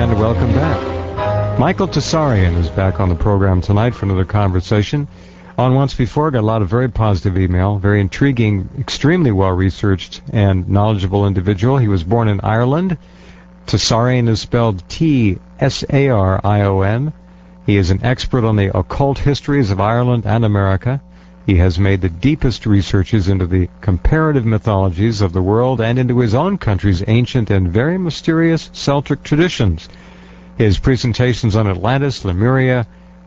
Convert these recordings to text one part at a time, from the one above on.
and welcome back. Michael Tsarion is back on the program tonight for another conversation. On Once Before, got a lot of very positive email, very intriguing, extremely well-researched and knowledgeable individual. He was born in Ireland. Tsarion is spelled Tsarion. He is an expert on the occult histories of Ireland and America. He has made the deepest researches into the comparative mythologies of the world and into his own country's ancient and very mysterious Celtic traditions. His presentations on Atlantis, Lemuria,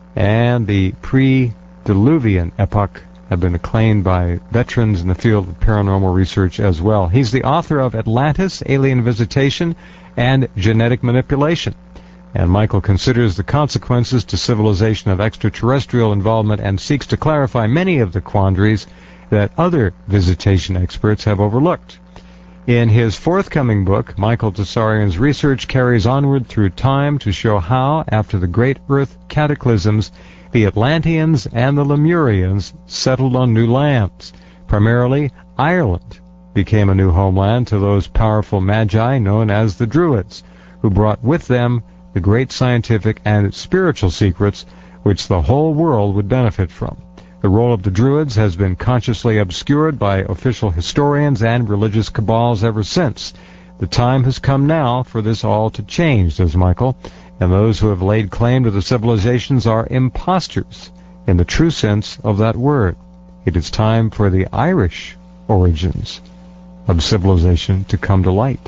and the pre-Diluvian epoch have been acclaimed by veterans in the field of paranormal research as well. He's the author of Atlantis, Alien Visitation, and Genetic Manipulation. And Michael considers the consequences to civilization of extraterrestrial involvement and seeks to clarify many of the quandaries that other visitation experts have overlooked. In his forthcoming book, Michael Tsarion's research carries onward through time to show how, after the great Earth cataclysms, the Atlanteans and the Lemurians settled on new lands. Primarily, Ireland became a new homeland to those powerful magi known as the Druids, who brought with them the great scientific and spiritual secrets which the whole world would benefit from. The role of the Druids has been consciously obscured by official historians and religious cabals ever since. The time has come now for this all to change, says Michael, and those who have laid claim to the civilizations are imposters in the true sense of that word. It is time for the Irish origins of civilization to come to light.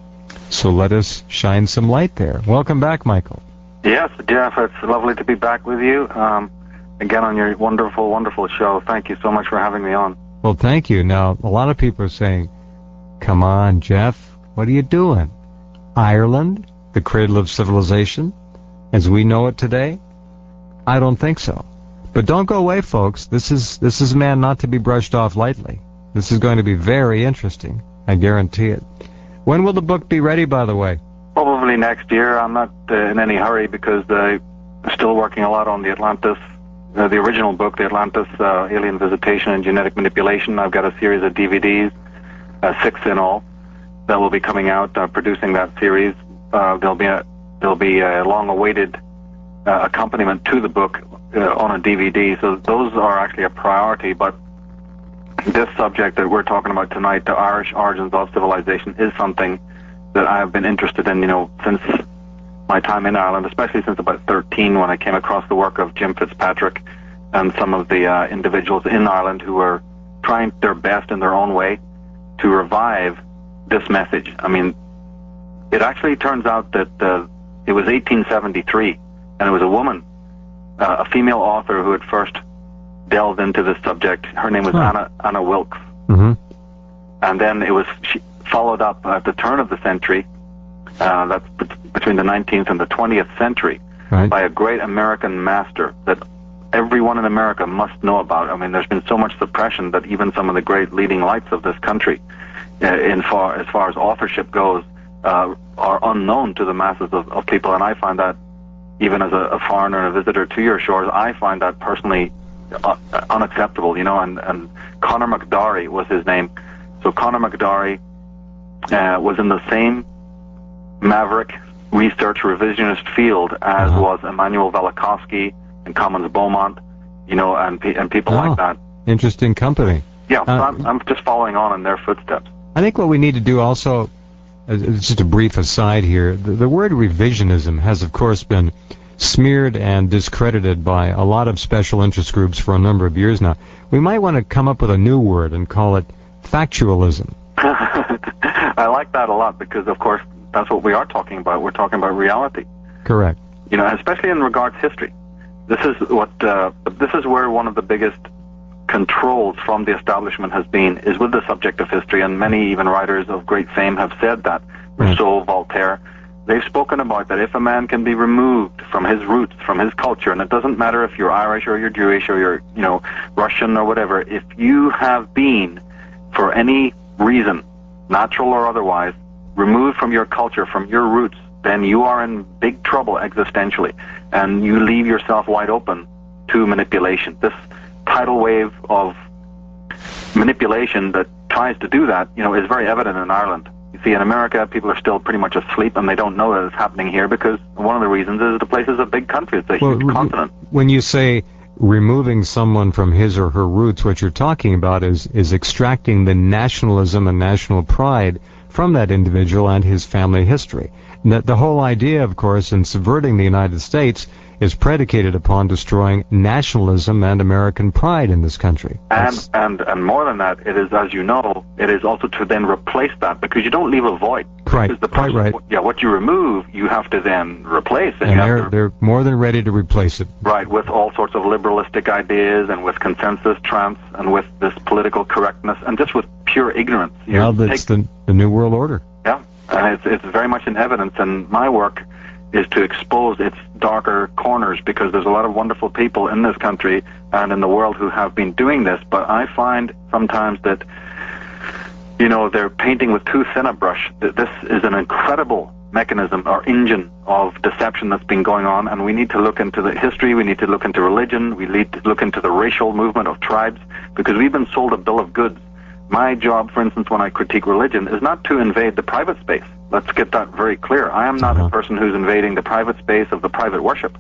So let us shine some light there. Welcome back, Michael. Yes, Jeff, it's lovely to be back with you again on your wonderful, wonderful show. Thank you so much for having me on. Well, thank you. Now, a lot of people are saying, come on, Jeff, what are you doing? Ireland, the cradle of civilization, as we know it today? I don't think so. But don't go away, folks. This is a man not to be brushed off lightly. This is going to be very interesting. I guarantee it. When will the book be ready, by the way? Probably next year. I'm not in any hurry because I'm still working a lot on the Atlantis, the original book, the Atlantis, Alien Visitation and Genetic Manipulation. I've got a series of DVDs, 6 in all, that will be coming out, producing that series. There'll be a long-awaited accompaniment to the book on a DVD, so those are actually a priority, but this subject that we're talking about tonight, the Irish origins of civilization, is something that I've been interested in, since my time in Ireland, especially since about 13 when I came across the work of Jim Fitzpatrick and some of the individuals in Ireland who were trying their best in their own way to revive this message. I mean, it actually turns out that it was 1873, and it was a woman, a female author, who had first delved into this subject. Her name was Anna Wilkes. Mm-hmm. And then she followed up at the turn of the century, that's between the 19th and the 20th century, right, by a great American master that everyone in America must know about. I mean, there's been so much suppression that even some of the great leading lights of this country, as far as authorship goes, are unknown to the masses of people. And I find that, even as a foreigner and a visitor to your shores, I find that personally unacceptable, and Conor McDorry was his name. So Conor McDorry was in the same maverick research revisionist field as was Emmanuel Velikovsky and Commons Beaumont, and people like that. Interesting company. Yeah, I'm just following on in their footsteps. I think what we need to do also, just a brief aside here, the word revisionism has, of course, been smeared and discredited by a lot of special interest groups for a number of years now. We might want to come up with a new word and call it factualism. I like that a lot because, of course, that's what we are talking about. We're talking about reality. Correct. Especially in regards to history. This is where one of the biggest controls from the establishment has been, is with the subject of history, and many even writers of great fame have said that. Rousseau, Voltaire, they've spoken about that if a man can be removed from his roots, from his culture, and it doesn't matter if you're Irish or you're Jewish or you're, Russian or whatever, if you have been, for any reason, natural or otherwise, removed from your culture, from your roots, then you are in big trouble existentially, and you leave yourself wide open to manipulation. This tidal wave of manipulation that tries to do that, is very evident in Ireland. You see, in America, people are still pretty much asleep, and they don't know that it's happening here because one of the reasons is the place is a big country. It's a huge continent. When you say removing someone from his or her roots, what you're talking about is extracting the nationalism and national pride from that individual and his family history. And that the whole idea, of course, in subverting the United States is predicated upon destroying nationalism and American pride in this country. And more than that, it is, as you know, it is also to then replace that, because you don't leave a void. Right, quite right. Yeah, what you remove, you have to then replace. And they're more than ready to replace it. Right, with all sorts of liberalistic ideas and with consensus trance and with this political correctness and just with pure ignorance. Well, that's the New World Order. Yeah, and it's very much in evidence, and my work is to expose its darker corners, because there's a lot of wonderful people in this country and in the world who have been doing this, but I find sometimes that, you know, they're painting with too thin a brush. That this is an incredible mechanism or engine of deception that's been going on, and we need to look into the history, we need to look into religion, we need to look into the racial movement of tribes, because we've been sold a bill of goods. My job, for instance, when I critique religion, is not to invade the private space. Let's get that very clear. I am not a person who's invading the private space of the private worship.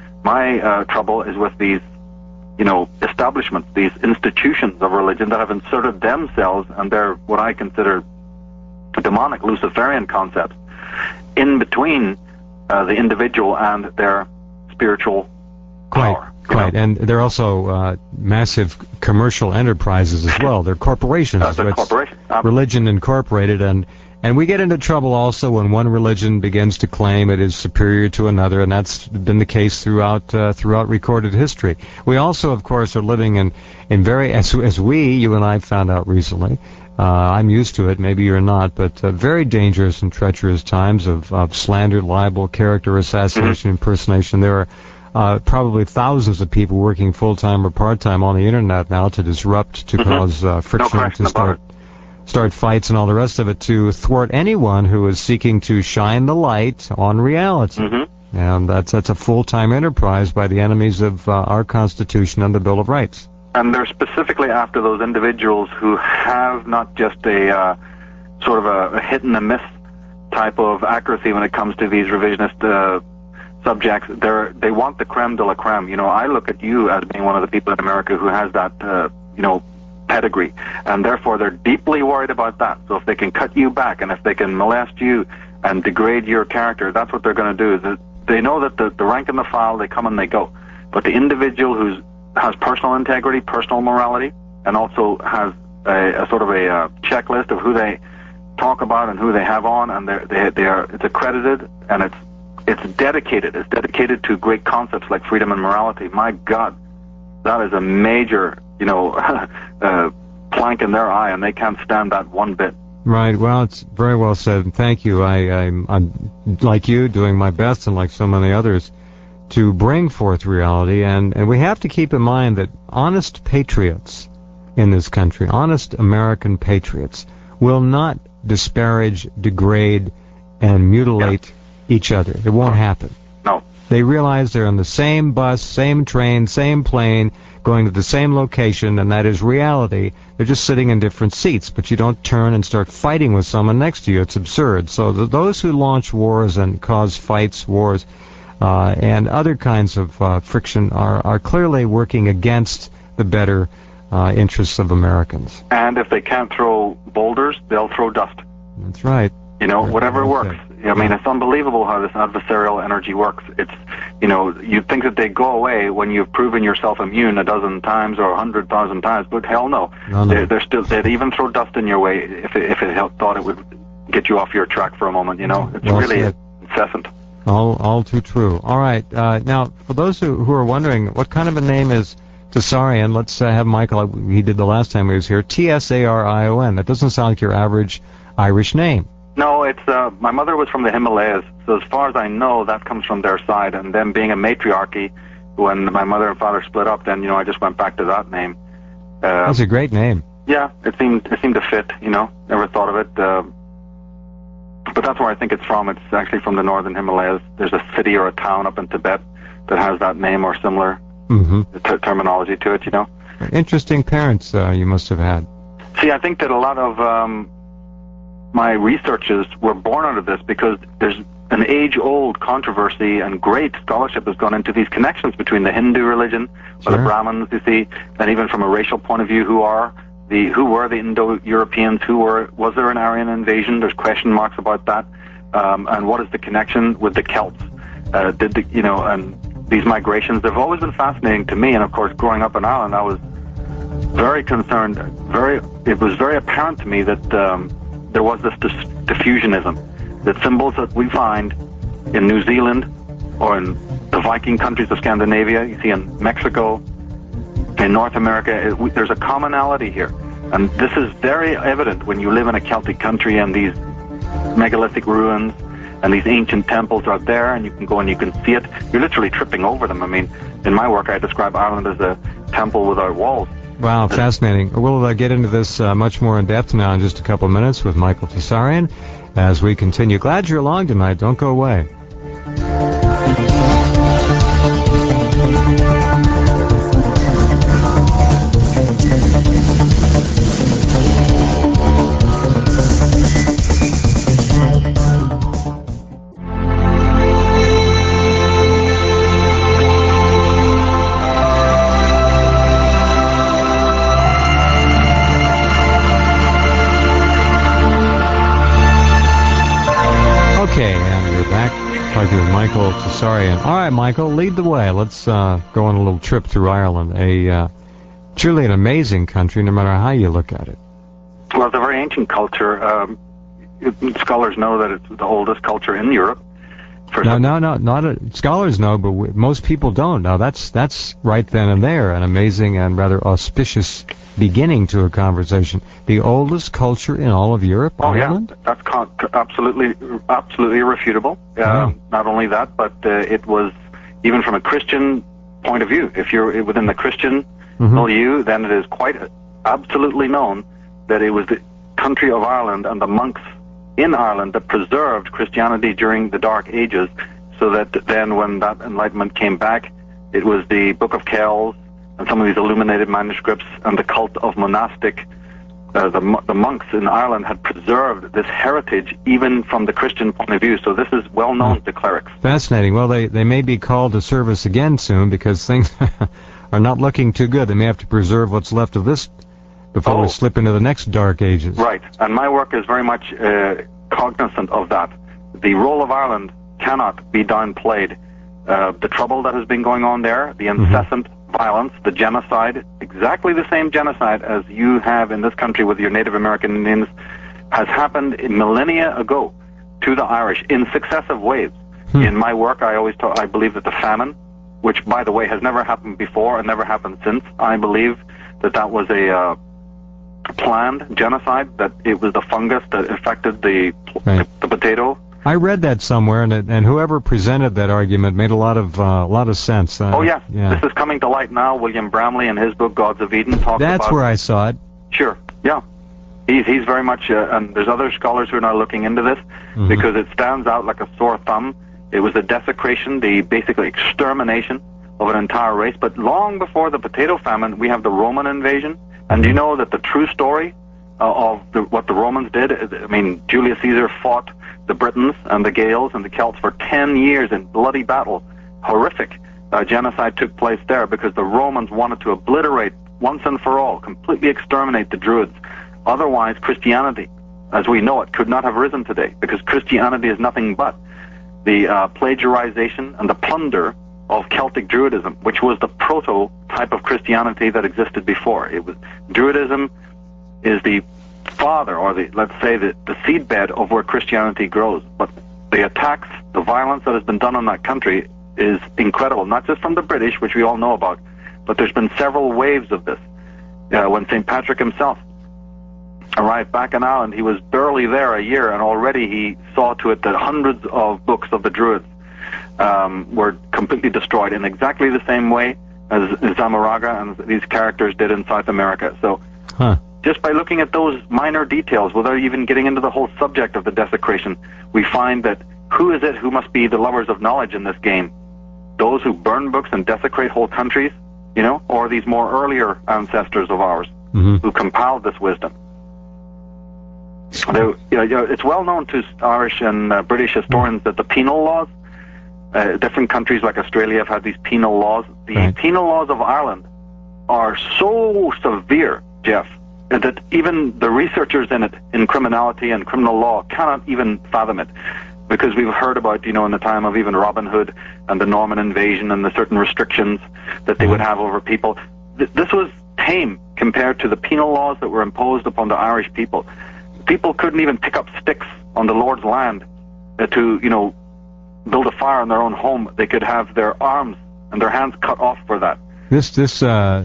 My trouble is with these, you know, establishments, these institutions of religion that have inserted themselves and their, what I consider, demonic Luciferian concepts in between the individual and their spiritual power. Right, and they're also massive commercial enterprises as well. They're corporations. They're corporations. Religion incorporated, and we get into trouble also when one religion begins to claim it is superior to another, and that's been the case throughout recorded history. We also, of course, are living in very, as you and I found out recently, I'm used to it, maybe you're not, but very dangerous and treacherous times of slander, libel, character assassination, impersonation. There are probably thousands of people working full-time or part-time on the internet now to disrupt, to cause friction, to start fights and all the rest of it, to thwart anyone who is seeking to shine the light on reality. And that's a full-time enterprise by the enemies of our Constitution and the Bill of Rights. And they're specifically after those individuals who have not just a sort of a hit-and-a-miss type of accuracy when it comes to these revisionist subjects. They want the creme de la creme. You know, I look at you as being one of the people in America who has that, you know, pedigree, and therefore they're deeply worried about that. So if they can cut you back, and if they can molest you and degrade your character, that's what they're going to do. They know that the rank and the file, they come and they go. But the individual who has personal integrity, personal morality, and also has a sort of a checklist of who they talk about and who they have on, and it's accredited, and it's dedicated. It's dedicated to great concepts like freedom and morality. My God, that is a major, you know, plank in their eye, and they can't stand that one bit. Right. Well, it's very well said. Thank you. I'm like you, doing my best, and like so many others, to bring forth reality. And we have to keep in mind that honest patriots in this country, honest American patriots, will not disparage, degrade, and mutilate each other. It won't happen. No. They realize they're on the same bus, same train, same plane, going to the same location, and that is reality. They're just sitting in different seats, but you don't turn and start fighting with someone next to you. It's absurd. So those who launch wars and cause fights, wars, and other kinds of friction are clearly working against the better interests of Americans. And if they can't throw boulders, they'll throw dust. That's right. You know, whatever works. I mean, it's unbelievable how this adversarial energy works. It's, you know, you'd think that they go away when you've proven yourself immune a dozen times or 100,000 times, but hell no. They're still, they'd even throw dust in your way if it thought it would get you off your track for a moment, you know. It's really incessant. All too true. All right. Now, for those who are wondering, what kind of a name is Tsarion? Let's have Michael, he did the last time he was here, Tsarion. That doesn't sound like your average Irish name. No, it's my mother was from the Himalayas, so as far as I know, that comes from their side. And then being a matriarchy, when my mother and father split up, then, you know, I just went back to that name. That's a great name. Yeah, it seemed to fit, you know. Never thought of it. But that's where I think it's from. It's actually from the northern Himalayas. There's a city or a town up in Tibet that has that name or similar terminology to it, you know. Interesting parents you must have had. See, I think that a lot of my researches were born out of this, because there's an age-old controversy and great scholarship has gone into these connections between the Hindu religion, or the Brahmins, you see, and even from a racial point of view, who were the Indo-Europeans, was there an Aryan invasion? There's question marks about that. And what is the connection with the Celts? And these migrations, they've always been fascinating to me. And of course, growing up in Ireland, I was very concerned. It was very apparent to me that there was this diffusionism, that symbols that we find in New Zealand or in the Viking countries of Scandinavia, you see in Mexico, in North America, there's a commonality here. And this is very evident when you live in a Celtic country and these megalithic ruins and these ancient temples are there, and you can go and you can see it. You're literally tripping over them. I mean, in my work, I describe Ireland as a temple without walls. Wow, fascinating. We'll get into this much more in depth now in just a couple of minutes with Michael Tsarion as we continue. Glad you're along tonight. Don't go away. Okay, and we're back talking with Michael Tsarion. All right, Michael, lead the way. Let's go on a little trip through Ireland. Truly an amazing country, no matter how you look at it. Well, it's a very ancient culture. Scholars know that it's the oldest culture in Europe. Scholars know, but most people don't. Now, that's right then and there, an amazing and rather auspicious beginning to a conversation. The oldest culture in all of Europe, Ireland? Yeah, that's absolutely irrefutable. Not only that, but it was, even from a Christian point of view, if you're within the Christian milieu, then it is quite absolutely known that it was the country of Ireland and the monks in Ireland that preserved Christianity during the Dark Ages, so that then when that Enlightenment came back, it was the Book of Kells and some of these illuminated manuscripts and the cult of monastic, the monks in Ireland had preserved this heritage even from the Christian point of view. So this is well known to clerics. Fascinating. Well, they may be called to service again soon, because things are not looking too good. They may have to preserve what's left of this before we slip into the next Dark Ages. Right, and my work is very much cognizant of that. The role of Ireland cannot be downplayed. The trouble that has been going on there, the incessant violence, the genocide, exactly the same genocide as you have in this country with your Native American Indians, has happened millennia ago to the Irish in successive waves. In my work, I believe that the famine, which, by the way, has never happened before and never happened since, I believe that was a planned genocide, that it was the fungus that infected the potato. I read that somewhere, and whoever presented that argument made a lot of sense. This is coming to light now. William Bramley, in his book Gods of Eden, talks about... That's where I saw it. Sure, yeah. He's very much, and there's other scholars who are now looking into this, because it stands out like a sore thumb. It was the desecration, the basically extermination of an entire race. But long before the potato famine, we have the Roman invasion. And you know that the true story of what the Romans did, I mean, Julius Caesar fought the Britons and the Gaels and the Celts for 10 years in bloody battle. Horrific genocide took place there, because the Romans wanted to obliterate once and for all, completely exterminate the Druids. Otherwise, Christianity, as we know it, could not have risen today, because Christianity is nothing but the plagiarization and the plunder of Celtic Druidism, which was the prototype of Christianity that existed before. Druidism is the father, or let's say the seedbed of where Christianity grows. But the attacks, the violence that has been done on that country is incredible, not just from the British, which we all know about, but there's been several waves of this. When St. Patrick himself arrived back in Ireland, he was barely there a year, and already he saw to it that hundreds of books of the Druids were completely destroyed in exactly the same way as Zamoraga and these characters did in South America. So just by looking at those minor details, without even getting into the whole subject of the desecration, we find that who is it who must be the lovers of knowledge in this game? Those who burn books and desecrate whole countries, or these more earlier ancestors of ours who compiled this wisdom? It's well known to Irish and British historians that the penal laws, different countries like Australia have had these penal laws. The penal laws of Ireland are so severe, Jeff, that even the researchers in it, in criminality and criminal law, cannot even fathom it. Because we've heard about, in the time of even Robin Hood and the Norman invasion and the certain restrictions that they would have over people. This was tame compared to the penal laws that were imposed upon the Irish people. People couldn't even pick up sticks on the Lord's land to, build a fire in their own home. They could have their arms and their hands cut off for that. This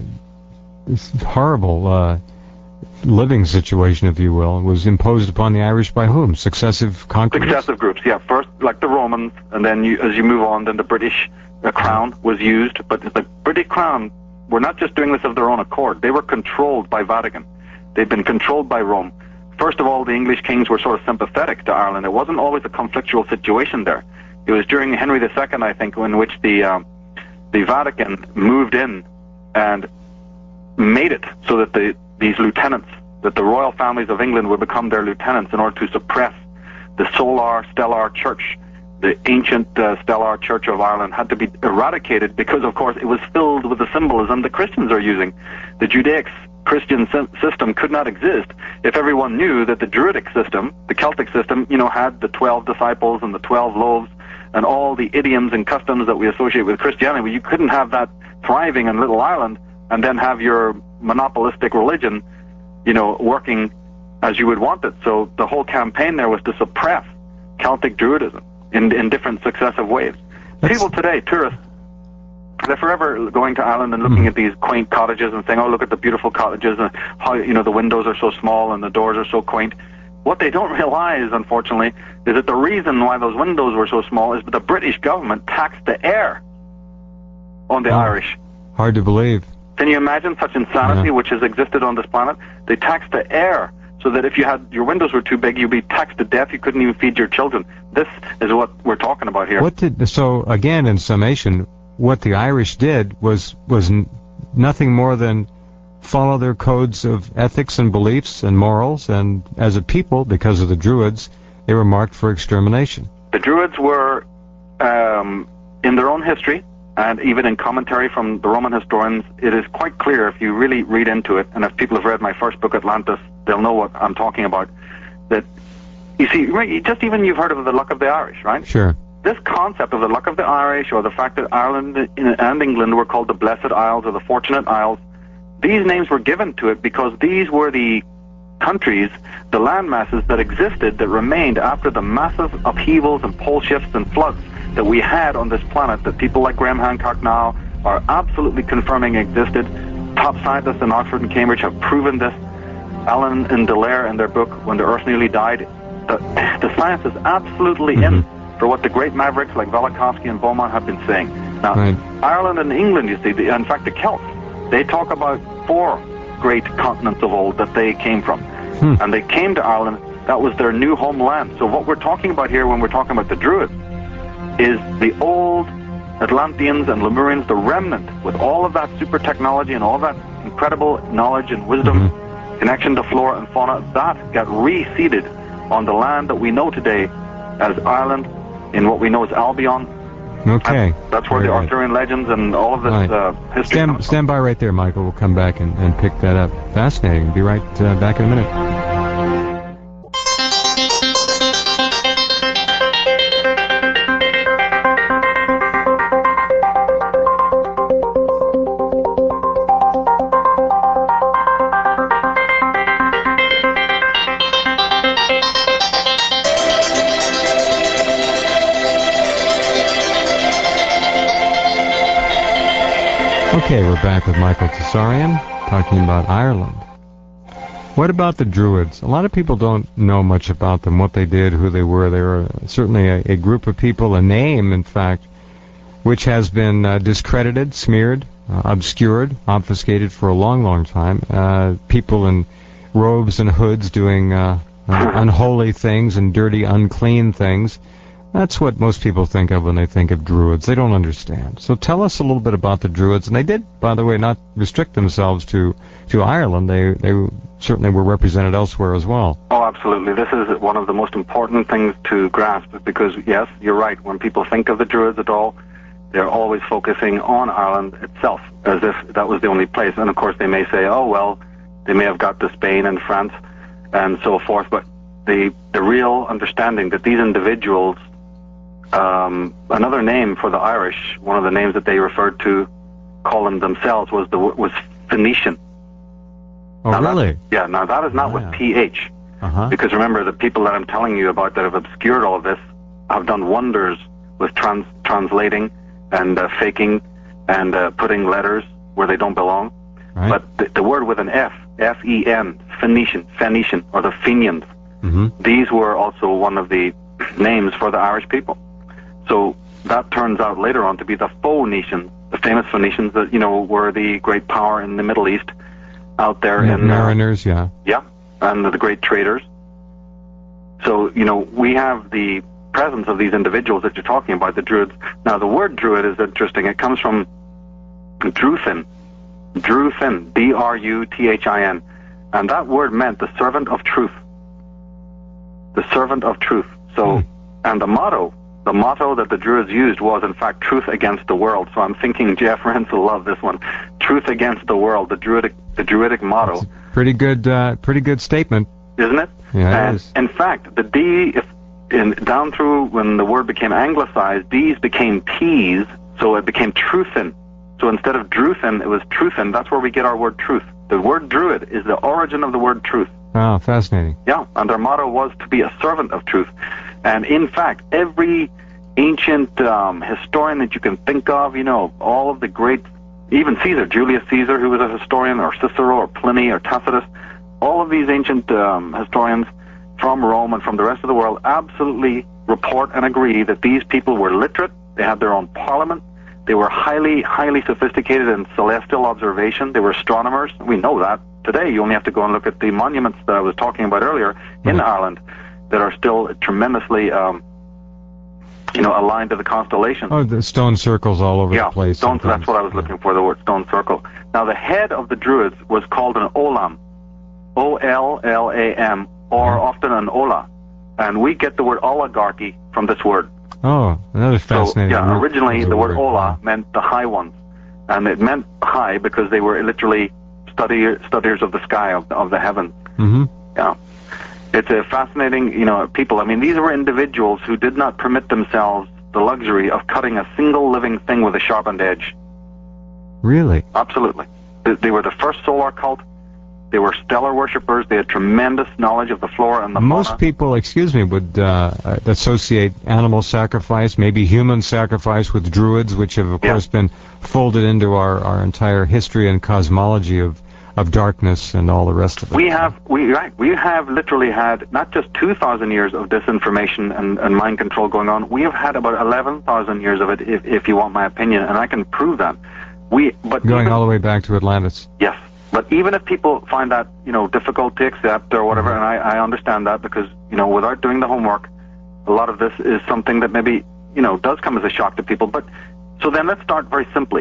horrible living situation, if you will, was imposed upon the Irish by whom? Successive conquerors? Successive groups, yeah. First, like the Romans, and then as you move on, then the British crown was used. But the British crown were not just doing this of their own accord. They were controlled by Vatican. They've been controlled by Rome. First of all, the English kings were sort of sympathetic to Ireland. It wasn't always a conflictual situation there. It was during Henry II, I think, in which the Vatican moved in and made it so that these lieutenants, that the royal families of England would become their lieutenants in order to suppress the stellar church. The ancient stellar church of Ireland had to be eradicated because, of course, it was filled with the symbolism the Christians are using. The Judaic Christian system could not exist if everyone knew that the Druidic system, the Celtic system, had the 12 disciples and the 12 loaves and all the idioms and customs that we associate with Christianity. You couldn't have that thriving in Little Ireland and then have your monopolistic religion, working as you would want it. So the whole campaign there was to suppress Celtic Druidism in different successive waves. People today, tourists, they're forever going to Ireland and looking at these quaint cottages and saying, oh, look at the beautiful cottages and how, the windows are so small and the doors are so quaint. What they don't realize, unfortunately, is that the reason why those windows were so small is that the British government taxed the air on the Irish. Hard to believe. Can you imagine such insanity which has existed on this planet? They taxed the air so that if your windows were too big, you'd be taxed to death. You couldn't even feed your children. This is what we're talking about here. So again, in summation, what the Irish did was nothing more than follow their codes of ethics and beliefs and morals, and as a people, because of the Druids, they were marked for extermination. The Druids were, in their own history, and even in commentary from the Roman historians, it is quite clear if you really read into it, and if people have read my first book, Atlantis, they'll know what I'm talking about, that, you see, just even you've heard of the Luck of the Irish, right? Sure. This concept of the Luck of the Irish, or the fact that Ireland and England were called the Blessed Isles or the Fortunate Isles, these names were given to it because these were the countries, the land masses that existed, that remained after the massive upheavals and pole shifts and floods that we had on this planet, that people like Graham Hancock now are absolutely confirming existed. Top scientists in Oxford and Cambridge have proven this. Allen and Dallaire, in their book, When the Earth Nearly Died, the science is absolutely in for what the great mavericks like Velikovsky and Beaumont have been saying. Now, Ireland and England, you see, in fact, the Celts, they talk about 4 great continents of old that they came from. And they came to Ireland. That was their new homeland. So what we're talking about here when we're talking about the Druids is the old Atlanteans and Lemurians, the remnant, with all of that super technology and all that incredible knowledge and wisdom, connection to flora and fauna, that got reseeded on the land that we know today as Ireland, in what we know as Albion. Okay. That's where the Arthurian legends and all of this history comes from. Stand by right there, Michael. We'll come back and pick that up. Fascinating. Be right back in a minute. Okay, we're back with Michael Tsarion, talking about Ireland. What about the Druids? A lot of people don't know much about them, what they did, who they were. They were certainly a group of people, a name, in fact, which has been discredited, smeared, obscured, obfuscated for a long, long time. People in robes and hoods doing unholy things and dirty, unclean things. That's what most people think of when they think of Druids. They don't understand. So tell us a little bit about the Druids. And they did, by the way, not restrict themselves to Ireland. They certainly were represented elsewhere as well. Oh, absolutely. This is one of the most important things to grasp because, yes, you're right. When people think of the Druids at all, they're always focusing on Ireland itself as if that was the only place. And, of course, they may say, oh, well, they may have got to Spain and France and so forth. But the real understanding that these individuals, another name for the Irish, one of the names that they referred to, calling themselves, was Phoenician. Oh, now really? Now that is not with PH. Because remember, the people that I'm telling you about that have obscured all of this have done wonders with translating and faking and putting letters where they don't belong. Right. But the word with an F, F-E-N, Phoenician, or the Fenians, these were also one of the names for the Irish people. So that turns out later on to be the Phoenicians, the famous Phoenicians that, were the great power in the Middle East out there. And mariners, Yeah, and the great traders. So, we have the presence of these individuals that you're talking about, the Druids. Now, the word Druid is interesting. It comes from Druthin, D-R-U-T-H-I-N. And that word meant the servant of truth. The servant of truth. So, and the motto that the Druids used was, in fact, truth against the world. So I'm thinking Jeff Rense will love this one. Truth against the world, the Druidic motto. Pretty good statement. Isn't it? Yeah, it is. In fact, the D, down through when the word became anglicized, D's became T's, so it became truthin. So instead of druthin, it was truthin. That's where we get our word truth. The word Druid is the origin of the word truth. Oh, fascinating. Yeah, and their motto was to be a servant of truth. And in fact, every ancient historian that you can think of, all of the great, even Caesar, Julius Caesar, who was a historian, or Cicero, or Pliny, or Tacitus, all of these ancient historians from Rome and from the rest of the world absolutely report and agree that these people were literate, they had their own parliament, they were highly, highly sophisticated in celestial observation, they were astronomers. We know that. Today, you only have to go and look at the monuments that I was talking about earlier in Ireland that are still tremendously, aligned to the constellation. Oh, the stone circles all over the place. That's what I was looking for, the word stone circle. Now, the head of the Druids was called an Olam, O-L-L-A-M, or often an Ola. And we get the word oligarchy from this word. Oh, another fascinating word. Originally, the word Ola meant the high ones. And it meant high because they were literally studiers of the sky, of the heavens. Yeah. It's a fascinating, people. I mean, these were individuals who did not permit themselves the luxury of cutting a single living thing with a sharpened edge. Really? Absolutely. They were the first solar cult. They were stellar worshippers. They had tremendous knowledge of the flora and the fauna. Most people, would associate animal sacrifice, maybe human sacrifice, with Druids, which have, of course, been folded into our entire history and cosmology of darkness and all the rest of it. We have literally had not just 2,000 years of disinformation and mind control going on. We have had about 11,000 years of it, if you want my opinion, and I can prove that. Going all the way back to Atlantis. Yes. But even if people find that, difficult to accept or whatever, and I understand that because, without doing the homework, a lot of this is something that maybe, does come as a shock to people. But so then let's start very simply.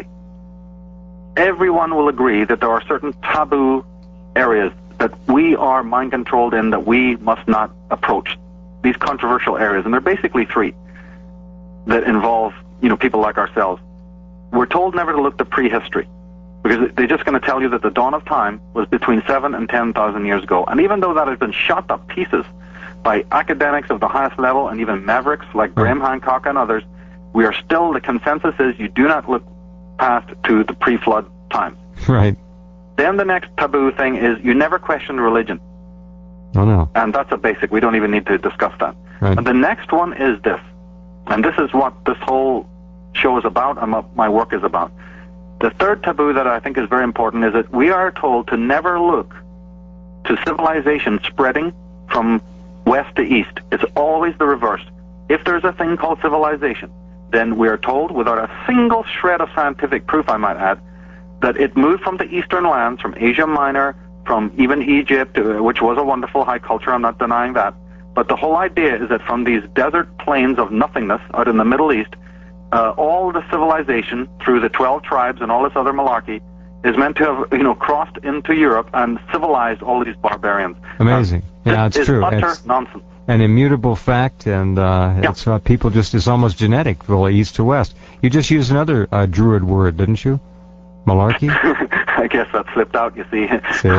Everyone will agree that there are certain taboo areas that we are mind controlled in that we must not approach. These controversial areas, and they're basically three that involve, people like ourselves. We're told never to look to prehistory, because they're just going to tell you that the dawn of time was between 7,000 and 10,000 years ago. And even though that has been shot to pieces by academics of the highest level and even mavericks like Graham Hancock and others, the consensus is you do not look past to the pre-flood time. Right. Then the next taboo thing is you never question religion. Oh, no. And that's a basic. We don't even need to discuss that. Right. And the next one is this. And this is what this whole show is about and what my work is about. The third taboo that I think is very important is that we are told to never look to civilization spreading from west to east. It's always the reverse. If there's a thing called civilization, then we are told, without a single shred of scientific proof, I might add, that it moved from the eastern lands, from Asia Minor, from even Egypt, which was a wonderful high culture, I'm not denying that, But the whole idea is that from these desert plains of nothingness out in the Middle East, all the civilization through the 12 tribes and all this other malarkey is meant to have, crossed into Europe and civilized all these barbarians. Amazing. Yeah, it's true. Utter It's nonsense. an immutable fact, and it's people just, it's almost genetic, from east to west. You just used another Druid word, didn't you? Malarkey? I guess that slipped out, you see. See?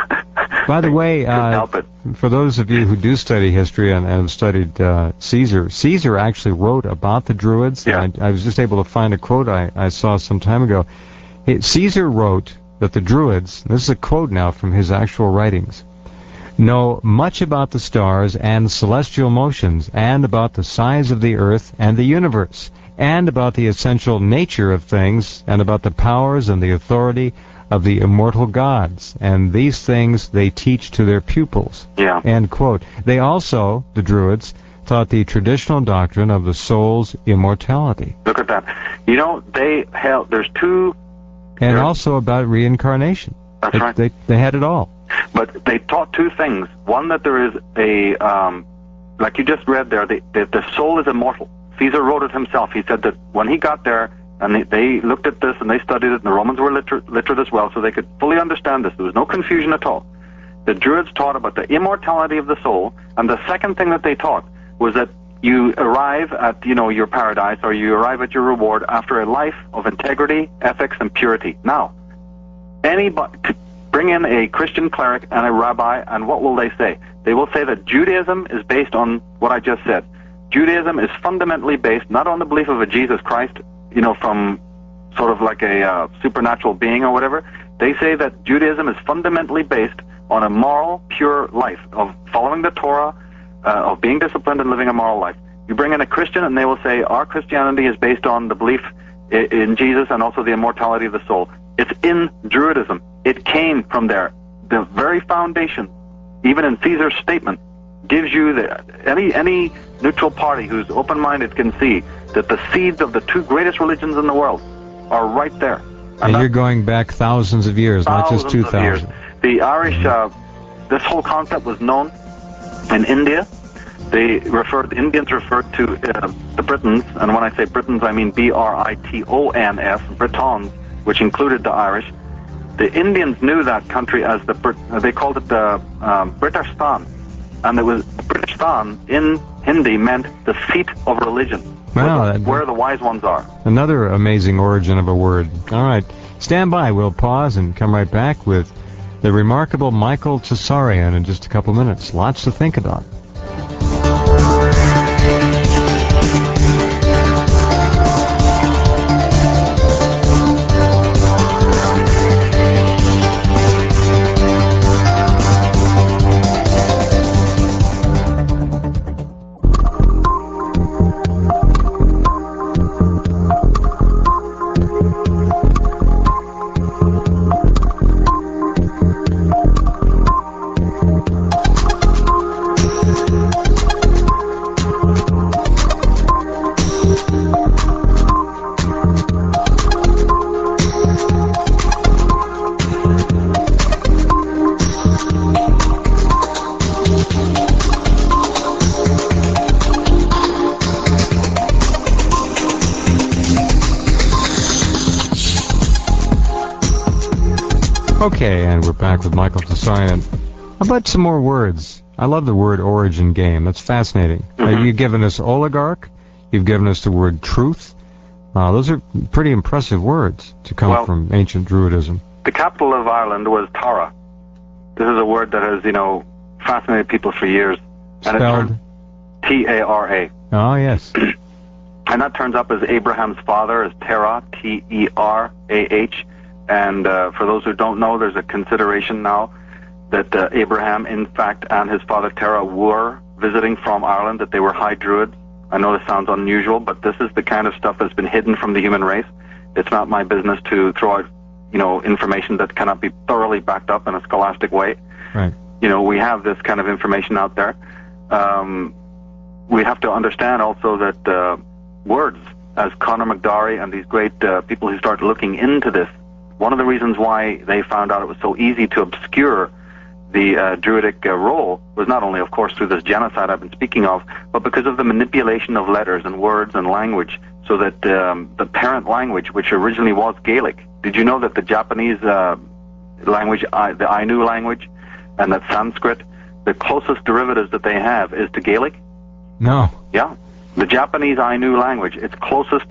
By the way, Couldn't help it. for those of you who do study history and have studied Caesar actually wrote about the Druids. Yeah. I was just able to find a quote I saw some time ago. Caesar wrote that the Druids, this is a quote now from his actual writings, know much about the stars and celestial motions, and about the size of the earth and the universe, and about the essential nature of things, and about the powers and the authority of the immortal gods, and these things they teach to their pupils. Yeah. End quote. They also, the Druids, taught the traditional doctrine of the soul's immortality. Look at that. There's two... And also about reincarnation. That's right. They had it all. But they taught two things. One, that there is a, like you just read there, the soul is immortal. Caesar wrote it himself. He said that when he got there, and they looked at this and they studied it, and the Romans were literate as well, so they could fully understand this. There was no confusion at all. The Druids taught about the immortality of the soul, and the second thing that they taught was that you arrive at, your paradise, or you arrive at your reward after a life of integrity, ethics, and purity. Now, anybody, bring in a Christian cleric and a rabbi, and what will they say? They will say that Judaism is based on what I just said. Judaism is fundamentally based not on the belief of a Jesus Christ, from sort of like a supernatural being or whatever. They say that Judaism is fundamentally based on a moral, pure life of following the Torah, of being disciplined and living a moral life. You bring in a Christian and they will say our Christianity is based on the belief in Jesus and also the immortality of the soul. It's in Druidism. It came from there. The very foundation, even in Caesar's statement, gives you any neutral party who's open-minded can see that the seeds of the two greatest religions in the world are right there. And you're going back thousands of years, not just 2,000. The Irish, this whole concept was known in India. Indians referred to the Britons, and when I say Britons, I mean Britons, Britons, which included the Irish. The Indians knew that country as they called it the Britistan, and it was Britistan in Hindi meant the seat of religion, where the wise ones are. Another amazing origin of a word. All right, stand by. We'll pause and come right back with the remarkable Michael Tsarion in just a couple minutes. Lots to think about. Okay, and we're back with Michael Tsarion. How about some more words? I love the word origin game. That's fascinating. You've given us oligarch. You've given us the word truth. Those are pretty impressive words to come from ancient Druidism. The capital of Ireland was Tara. This is a word that has, fascinated people for years. And Spelled? T-A-R-A. Oh, yes. And that turns up as Abraham's father, as Terah, T-E-R-A-H. And for those who don't know, there's a consideration now that Abraham, in fact, and his father Terah were visiting from Ireland, that they were high Druids. I know this sounds unusual, but this is the kind of stuff that's been hidden from the human race. It's not my business to throw out, information that cannot be thoroughly backed up in a scholastic way. Right. We have this kind of information out there. We have to understand also that words, as Conor McDowry and these great people who started looking into this, one of the reasons why they found out it was so easy to obscure the Druidic role was not only, of course, through this genocide I've been speaking of, but because of the manipulation of letters and words and language, so that the parent language, which originally was Gaelic, did you know that the Japanese language, the Ainu language, and that Sanskrit, the closest derivatives that they have is to Gaelic? No. Yeah. The Japanese Ainu language, its closest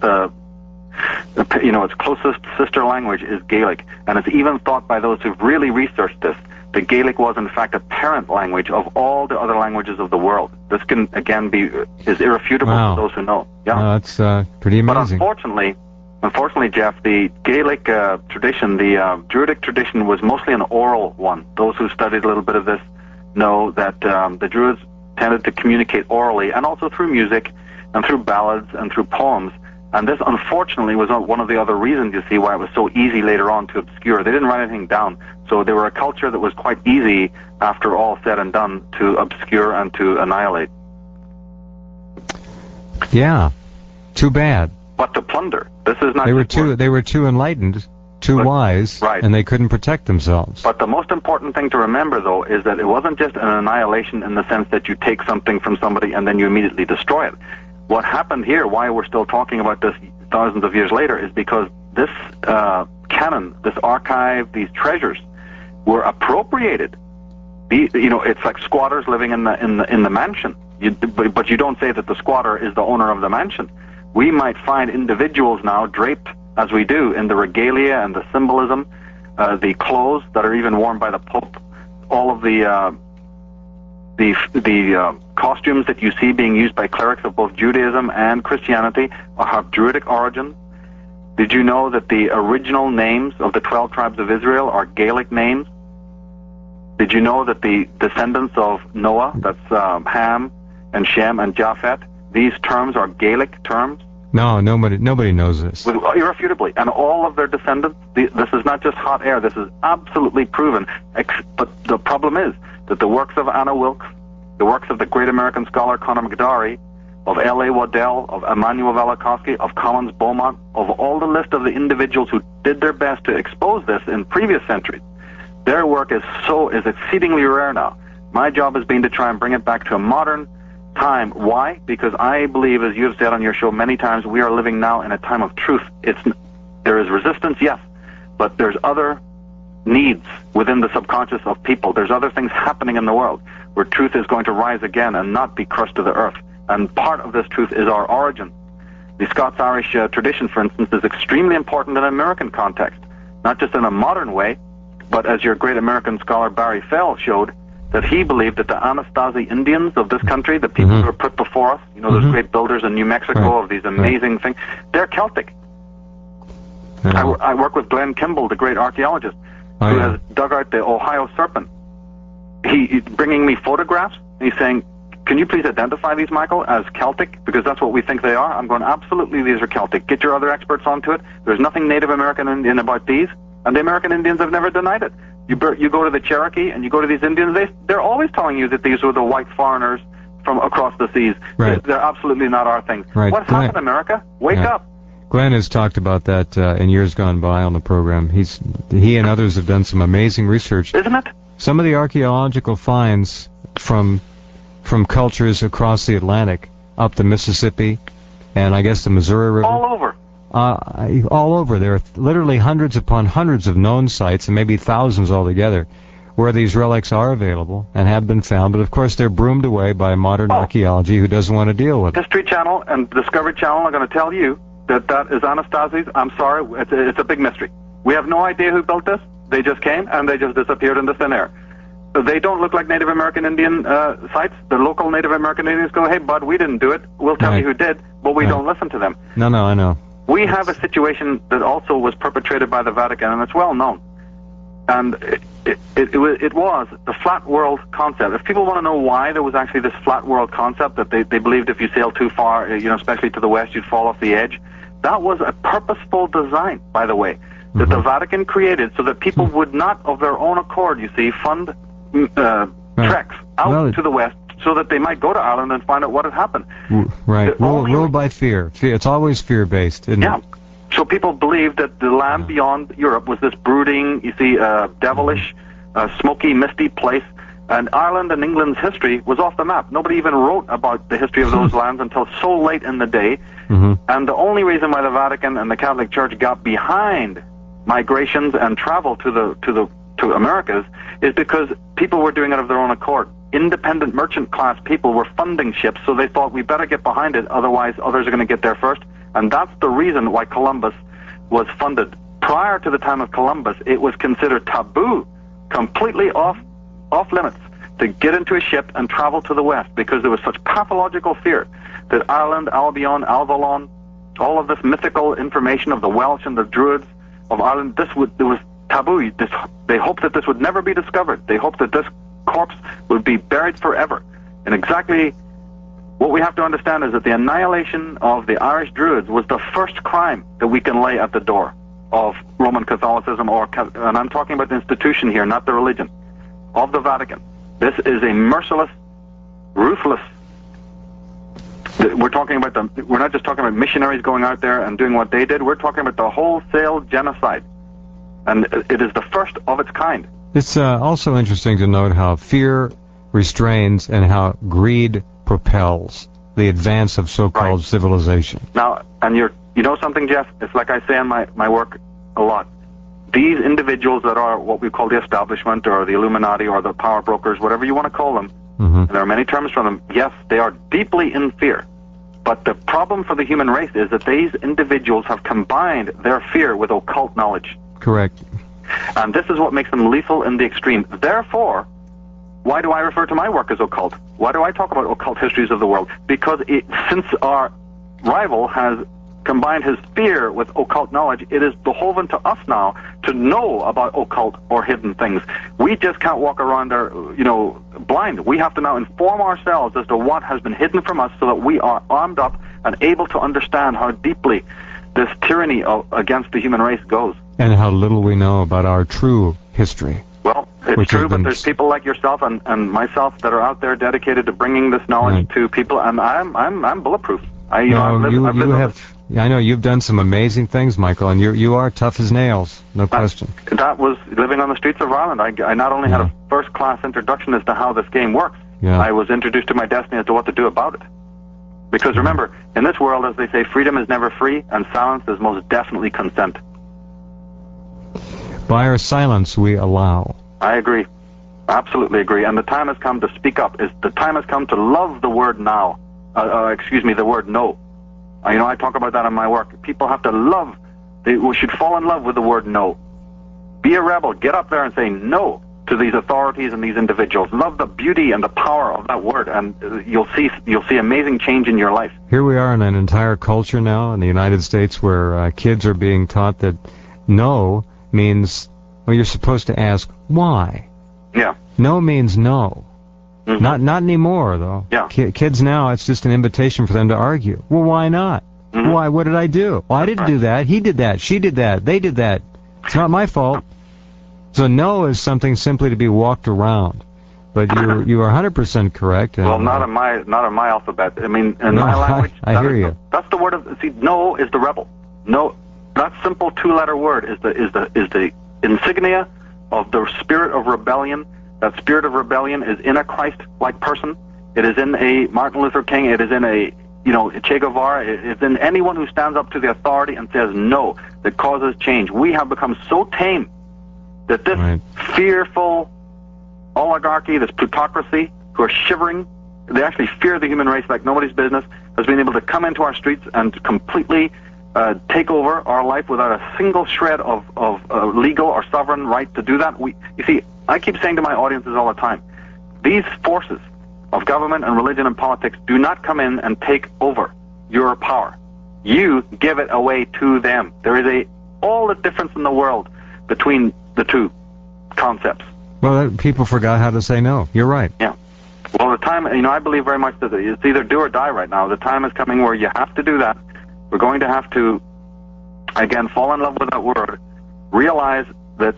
its closest sister language is Gaelic, and it's even thought by those who've really researched this that Gaelic was in fact a parent language of all the other languages of the world. This can again is irrefutable to those who know. Yeah, that's pretty amazing. But unfortunately, Jeff, the Gaelic tradition, the Druidic tradition, was mostly an oral one. Those who studied a little bit of this know that the Druids tended to communicate orally, and also through music, and through ballads, and through poems. And this, unfortunately, was one of the other reasons, you see, why it was so easy later on to obscure. They didn't write anything down. So they were a culture that was quite easy, after all said and done, to obscure and to annihilate. Yeah. Too bad. But to plunder. This is not... They were too enlightened, too wise, right, and they couldn't protect themselves. But the most important thing to remember, though, is that it wasn't just an annihilation in the sense that you take something from somebody and then you immediately destroy it. What happened here, why we're still talking about this thousands of years later, is because this canon, this archive, these treasures, were appropriated. It's like squatters living in the mansion. But you don't say that the squatter is the owner of the mansion. We might find individuals now draped, as we do, in the regalia and the symbolism, the clothes that are even worn by the Pope, all of the costumes that you see being used by clerics of both Judaism and Christianity have Druidic origins. Did you know that the original names of the 12 tribes of Israel are Gaelic names? Did you know that the descendants of Noah, that's Ham and Shem and Japheth, these terms are Gaelic terms? No, nobody knows this. Irrefutably. And all of their descendants, this is not just hot air, this is absolutely proven. But the problem is that the works of Anna Wilkes, the works of the great American scholar Conor McDowry, of L.A. Waddell, of Emmanuel Velikovsky, of Collins Beaumont, of all the list of the individuals who did their best to expose this in previous centuries, their work is exceedingly rare now. My job has been to try and bring it back to a modern time. Why? Because I believe, as you have said on your show many times, we are living now in a time of truth. There is resistance, yes, but there's other needs within the subconscious of people. There's other things happening in the world where truth is going to rise again and not be crushed to the earth. And part of this truth is our origin. The Scots-Irish tradition, for instance, is extremely important in an American context, not just in a modern way, but as your great American scholar Barry Fell showed, that he believed that the Anasazi Indians of this country, the people who were put before us, those great builders in New Mexico of these amazing things, they're Celtic. I work with Glenn Kimball, the great archaeologist, who has dug out the Ohio serpent. He's bringing me photographs, and he's saying, can you please identify these, Michael, as Celtic? Because that's what we think they are. I'm going, absolutely, these are Celtic. Get your other experts onto it. There's nothing Native American Indian about these, and the American Indians have never denied it. You go to the Cherokee, and you go to these Indians, they're always telling you that these were the white foreigners from across the seas. Right. They're absolutely not our thing. Right. What's happened, America? Wake up. Glenn has talked about that in years gone by on the program. He and others have done some amazing research. Isn't it? Some of the archaeological finds from cultures across the Atlantic, up the Mississippi, and I guess the Missouri River. All over. All over. There are literally hundreds upon hundreds of known sites, and maybe thousands altogether, where these relics are available and have been found, but of course they're broomed away by modern archaeology who doesn't want to deal with it. History Channel and Discovery Channel are going to tell you that is Anastasi's. I'm sorry, it's a big mystery. We have no idea who built this. They just came and they just disappeared into thin air. They don't look like Native American Indian sites. The local Native American Indians go, hey, bud, we didn't do it. We'll tell you who did, but we don't listen to them. No, I know. We have a situation that also was perpetrated by the Vatican, and it's well known. And it was the flat world concept. If people want to know why there was actually this flat world concept, that they believed if you sailed too far, especially to the west, you'd fall off the edge, that was a purposeful design, by the way, that the Vatican created so that people would not, of their own accord, fund treks out to the west, so that they might go to Ireland and find out what had happened. Right. Ruled by fear. It's always fear-based, isn't it? So people believed that the land beyond Europe was this brooding, devilish smoky, misty place. And Ireland and England's history was off the map. Nobody even wrote about the history of those lands until so late in the day. And the only reason why the Vatican and the Catholic Church got behind migrations and travel to Americas is because people were doing it of their own accord. Independent merchant class people were funding ships, so they thought we better get behind it, otherwise others are going to get there first. And that's the reason why Columbus was funded. Prior to the time of Columbus, it was considered taboo, completely off limits, to get into a ship and travel to the west, because there was such pathological fear that Ireland, Albion, Alvalon, all of this mythical information of the Welsh and the Druids of Ireland, there was taboo. They hoped that this would never be discovered. They hoped that this corpse would be buried forever. And exactly what we have to understand is that the annihilation of the Irish Druids was the first crime that we can lay at the door of Roman Catholicism, and I'm talking about the institution here, not the religion, of the Vatican. This is a merciless, ruthless. We're not just talking about missionaries going out there and doing what they did. We're talking about the wholesale genocide, and it is the first of its kind. It's also interesting to note how fear restrains and how greed propels the advance of so-called civilization. Now, and you know something, Jeff? It's like I say in my work a lot. These individuals that are what we call the establishment or the Illuminati or the power brokers, whatever you want to call them, and there are many terms for them, yes, they are deeply in fear. But the problem for the human race is that these individuals have combined their fear with occult knowledge. Correct. And this is what makes them lethal in the extreme. Therefore, why do I refer to my work as occult? Why do I talk about occult histories of the world? Because since our rival has combined his fear with occult knowledge, it is beholden to us now to know about occult or hidden things. We just can't walk around there, blind. We have to now inform ourselves as to what has been hidden from us so that we are armed up and able to understand how deeply this tyranny against the human race goes. And how little we know about our true history. Well, it's true, but there's people like yourself and myself that are out there dedicated to bringing this knowledge to people, and I'm bulletproof. I know you've done some amazing things, Michael, and you are tough as nails, no question. That was living on the streets of Ireland. I not only had a first-class introduction as to how this game works, I was introduced to my destiny as to what to do about it. Because remember, in this world, as they say, freedom is never free, and silence is most definitely consent. By our silence, we allow. I agree. Absolutely agree. And the time has come to speak up. The time has come to love the word now. The word no. I talk about that in my work. People have to love. We should fall in love with the word no. Be a rebel. Get up there and say no to these authorities and these individuals. Love the beauty and the power of that word, and you'll see amazing change in your life. Here we are in an entire culture now in the United States where kids are being taught that no means, well, you're supposed to ask why. Yeah. No means no. Not anymore, though. Yeah. Kids now, it's just an invitation for them to argue. Well, why not? Why? What did I do? Well, I didn't do that. He did that. She did that. They did that. It's not my fault. So no is something simply to be walked around. But you are 100% correct. Well, not in my alphabet. I mean, in my language. I hear you. That's the word of. See, no is the rebel. No, that simple two-letter word is the insignia of the spirit of rebellion. That spirit of rebellion is in a Christ-like person. It is in a Martin Luther King. It is in a Che Guevara. It's in anyone who stands up to the authority and says no, that causes change. We have become so tame that this fearful oligarchy, this plutocracy, who are shivering, they actually fear the human race like nobody's business, has been able to come into our streets and completely take over our life without a single shred of legal or sovereign right to do that. You see, I keep saying to my audiences all the time, these forces of government and religion and politics do not come in and take over your power. You give it away to them. There is all the difference in the world between the two concepts. Well, people forgot how to say no. You're right. Yeah. Well, the time, I believe very much that it's either do or die right now. The time is coming where you have to do that. We're going to have to, again, fall in love with that word, realize that,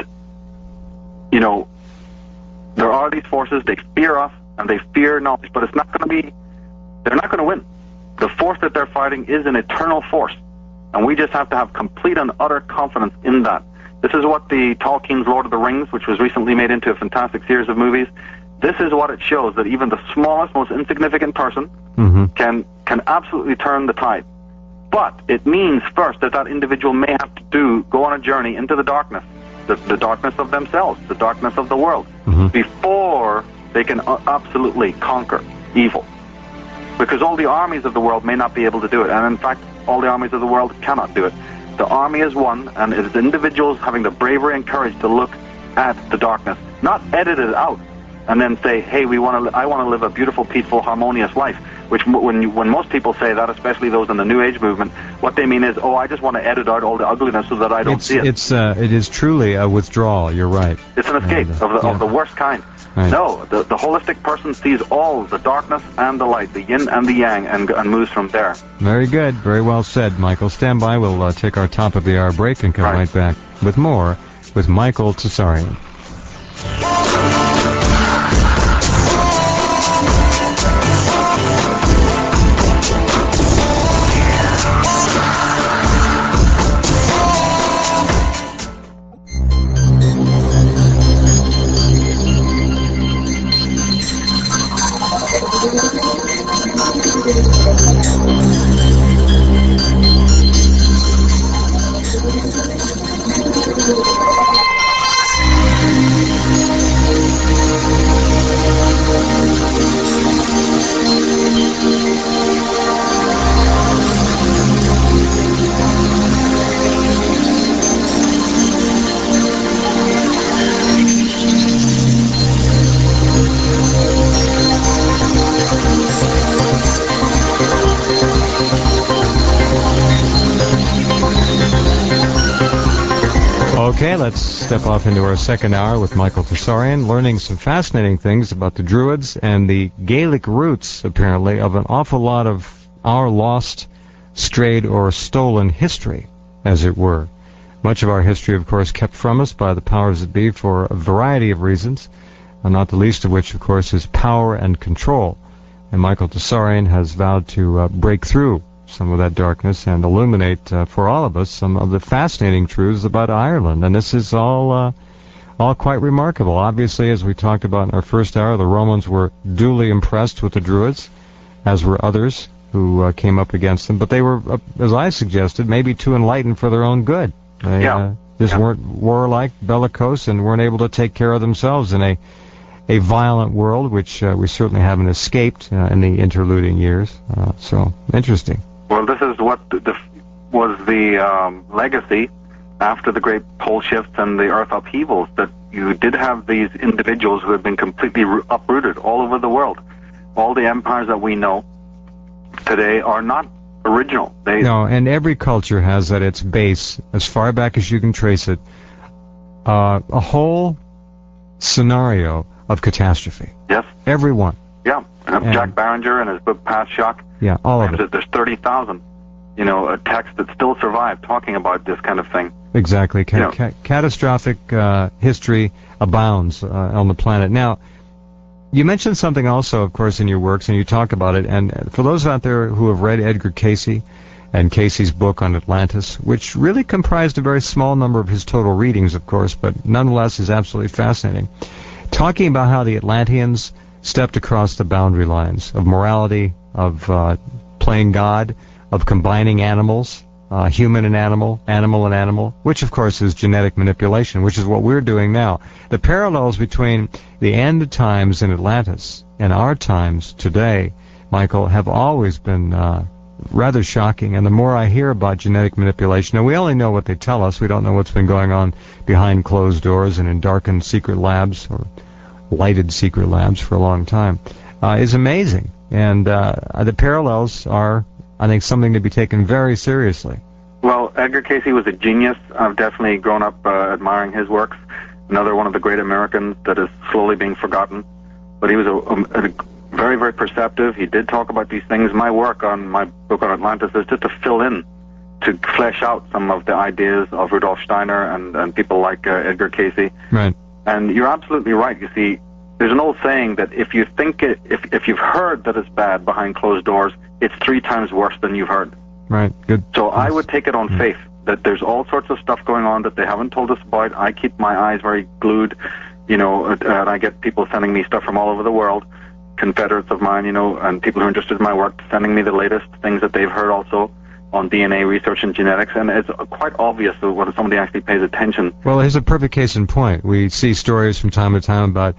there are these forces, they fear us, and they fear knowledge, but they're not going to win. The force that they're fighting is an eternal force, and we just have to have complete and utter confidence in that. This is what the Tolkien's Lord of the Rings, which was recently made into a fantastic series of movies, this is what it shows, that even the smallest, most insignificant person can absolutely turn the tide. But it means first that that individual may have to go on a journey into the darkness, the darkness of themselves, the darkness of the world, before they can absolutely conquer evil. Because all the armies of the world may not be able to do it, and in fact, all the armies of the world cannot do it. The army is one, and it is individuals having the bravery and courage to look at the darkness, not edit it out, and then say, hey, I want to live a beautiful, peaceful, harmonious life. Which, when most people say that, especially those in the New Age movement, what they mean is, oh, I just want to edit out all the ugliness so that I don't see it. It is truly a withdrawal. You're right. It's an escape of the worst kind. Right. No, the holistic person sees all the darkness and the light, the yin and the yang, and moves from there. Very good. Very well said, Michael. Stand by. We'll take our top of the hour break and come right back with more with Michael Tsarion. Okay, let's step off into our second hour with Michael Tsarion, learning some fascinating things about the Druids and the Gaelic roots, apparently, of an awful lot of our lost, strayed, or stolen history, as it were. Much of our history, of course, kept from us by the powers that be for a variety of reasons, not the least of which, of course, is power and control. And Michael Tsarion has vowed to break through some of that darkness and illuminate for all of us some of the fascinating truths about Ireland. And this is all quite remarkable. Obviously, as we talked about in our first hour, the Romans were duly impressed with the Druids, as were others who came up against them. But they were, as I suggested, maybe too enlightened for their own good. They weren't warlike, bellicose, and weren't able to take care of themselves in a violent world, which we certainly haven't escaped in the interluding years. So, interesting. Well, this is what was the legacy after the great pole shifts and the earth upheavals, that you did have these individuals who had been completely uprooted all over the world. All the empires that we know today are not original. No, and every culture has at its base, as far back as you can trace it, a whole scenario of catastrophe. Yes. Everyone. Yeah. And Jack Barringer in his book Past Shock. Yeah, all of it. There's 30,000, texts that still survive talking about this kind of thing. Exactly. Catastrophic history abounds on the planet. Now, you mentioned something also, of course, in your works, and you talk about it. And for those out there who have read Edgar Cayce and Cayce's book on Atlantis, which really comprised a very small number of his total readings, of course, but nonetheless is absolutely fascinating, talking about how the Atlanteans stepped across the boundary lines of morality, of playing God, of combining animals, human and animal, animal and animal, which of course is genetic manipulation, which is what we're doing now. The parallels between the end times in Atlantis and our times today, Michael, have always been rather shocking. And the more I hear about genetic manipulation, and we only know what they tell us, we don't know what's been going on behind closed doors and in darkened secret labs, or lighted secret labs for a long time, is amazing. And the parallels are, I think, something to be taken very seriously. Well, Edgar Cayce was a genius. I've definitely grown up admiring his works. Another one of the great Americans that is slowly being forgotten. But he was a very, very perceptive. He did talk about these things. My work on my book on Atlantis is just to fill in, to flesh out some of the ideas of Rudolf Steiner and people like Edgar Cayce. Right. And you're absolutely right. You see, there's an old saying that if you think if you've heard that it's bad behind closed doors, it's 3 times worse than you've heard. Right. Good. So I would take it on faith that there's all sorts of stuff going on that they haven't told us about. I keep my eyes very glued, and I get people sending me stuff from all over the world, confederates of mine, and people who are interested in my work, sending me the latest things that they've heard also on DNA research and genetics, and it's quite obvious that when somebody actually pays attention. Well, here's a perfect case in point. We see stories from time to time about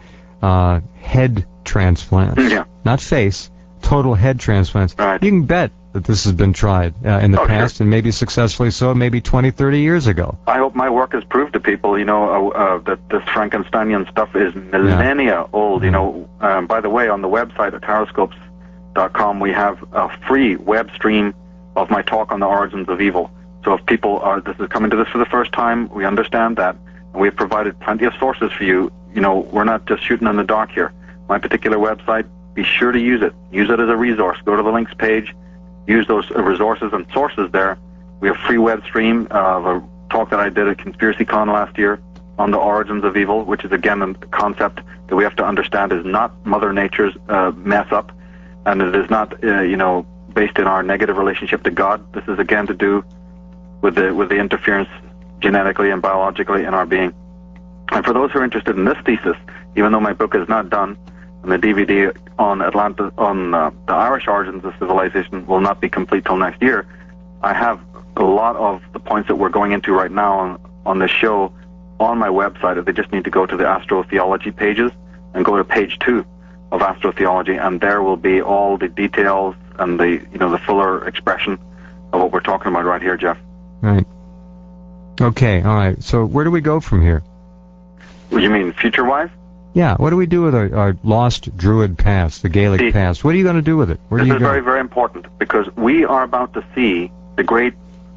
head transplants. Yeah. Not face, total head transplants. Right. You can bet that this has been tried in the past, sure. and maybe successfully so, maybe 20, 30 years ago. I hope my work has proved to people, that this Frankensteinian stuff is millennia old. By the way, on the website at taroscopes.com, we have a free web stream of my talk on the origins of evil. So if people are coming to this for the first time, we understand that, and we've provided plenty of sources for you. We're not just shooting in the dark here. My particular website, be sure to use it. Use it as a resource. Go to the links page. Use those resources and sources there. We have a free web stream of a talk that I did at ConspiracyCon last year on the origins of evil, which is, again, a concept that we have to understand is not Mother Nature's mess up, and it is not, based in our negative relationship to God. This is, again, to do with the interference genetically and biologically in our being. And for those who are interested in this thesis, even though my book is not done, and the DVD on Atlantis, on the Irish origins of civilization will not be complete till next year, I have a lot of the points that we're going into right now on this show on my website. They just need to go to the astrotheology pages and go to page 2 of astrotheology, and there will be all the details and the fuller expression of what we're talking about right here, Jeff. Right. Okay, all right. So where do we go from here? What do you mean, future-wise? Yeah, what do we do with our lost Druid past, the Gaelic past? What are you going to do with it? Where do you go? This is very, very important, because we are about to see the great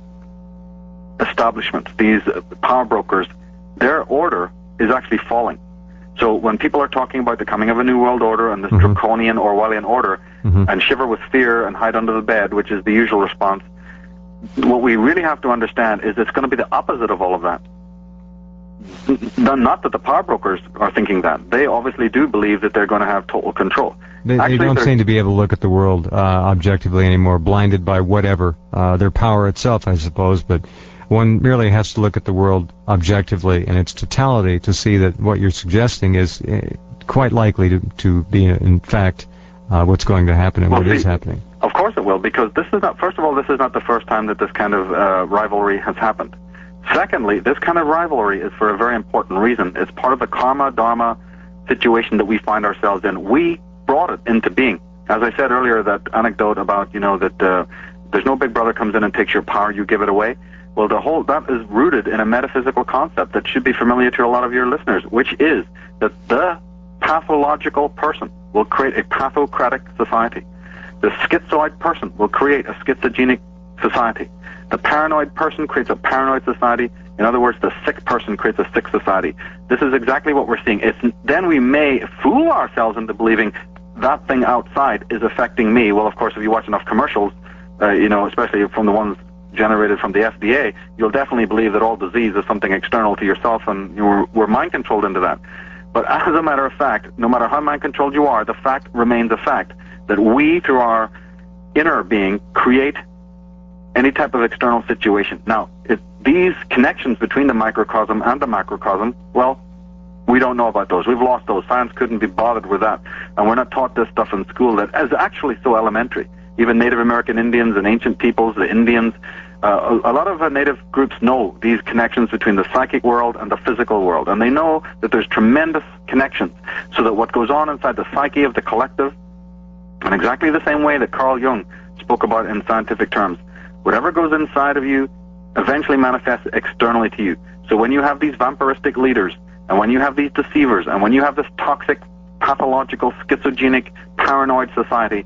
establishments, these power brokers, their order is actually falling. So when people are talking about the coming of a new world order and this draconian Orwellian order, and shiver with fear and hide under the bed, which is the usual response, what we really have to understand is it's going to be the opposite of all of that. Not that the power brokers are thinking that. They obviously do believe that they're going to have total control. They don't seem to be able to look at the world objectively anymore, blinded by whatever, their power itself, I suppose, but one merely has to look at the world objectively in its totality to see that what you're suggesting is quite likely to be, in fact, what's going to happen and what is happening. Of course it will, because this is not, first of all, this is not the first time that this kind of rivalry has happened. Secondly, this kind of rivalry is for a very important reason. It's part of the karma-dharma situation that we find ourselves in. We brought it into being. As I said earlier, that anecdote about, that there's no big brother comes in and takes your power, you give it away. Well, that is rooted in a metaphysical concept that should be familiar to a lot of your listeners, which is that the pathological person will create a pathocratic society. The schizoid person will create a schizogenic society. The paranoid person creates a paranoid society. In other words, the sick person creates a sick society. This is exactly what we're seeing. Then we may fool ourselves into believing that thing outside is affecting me. Well, of course, if you watch enough commercials, especially from the ones generated from the FDA, you'll definitely believe that all disease is something external to yourself, and we're mind-controlled into that. But as a matter of fact, no matter how mind-controlled you are, the fact remains a fact that we, through our inner being, create any type of external situation. Now, these connections between the microcosm and the macrocosm, well, we don't know about those. We've lost those. Science couldn't be bothered with that. And we're not taught this stuff in school that is actually so elementary. Even Native American Indians and ancient peoples, the Indians, a lot of Native groups know these connections between the psychic world and the physical world. And they know that there's tremendous connections. So that what goes on inside the psyche of the collective, in exactly the same way that Carl Jung spoke about in scientific terms, whatever goes inside of you eventually manifests externally to you. So when you have these vampiristic leaders, and when you have these deceivers, and when you have this toxic, pathological, schizogenic, paranoid society,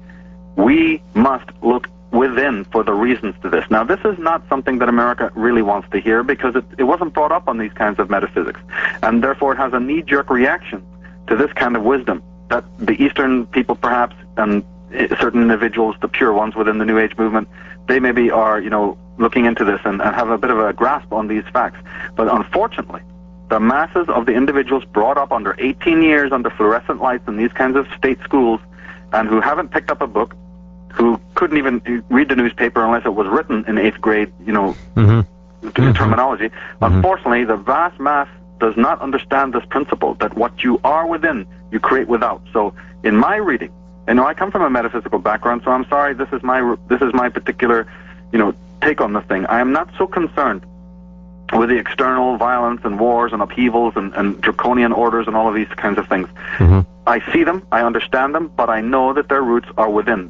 we must look within for the reasons to this. Now, this is not something that America really wants to hear, because it wasn't brought up on these kinds of metaphysics. And therefore it has a knee-jerk reaction to this kind of wisdom that the Eastern people perhaps, and certain individuals, the pure ones within the New Age movement, they maybe are, looking into this and have a bit of a grasp on these facts. But unfortunately, the masses of the individuals brought up under 18 years under fluorescent lights in these kinds of state schools, and who haven't picked up a book, who couldn't even read the newspaper unless it was written in 8th grade, terminology. Unfortunately, the vast mass does not understand this principle, that what you are within, you create without. So in my reading, and I come from a metaphysical background, so I'm sorry, this is my particular, take on this thing. I am not so concerned with the external violence and wars and upheavals and draconian orders and all of these kinds of things. I see them, I understand them, but I know that their roots are within.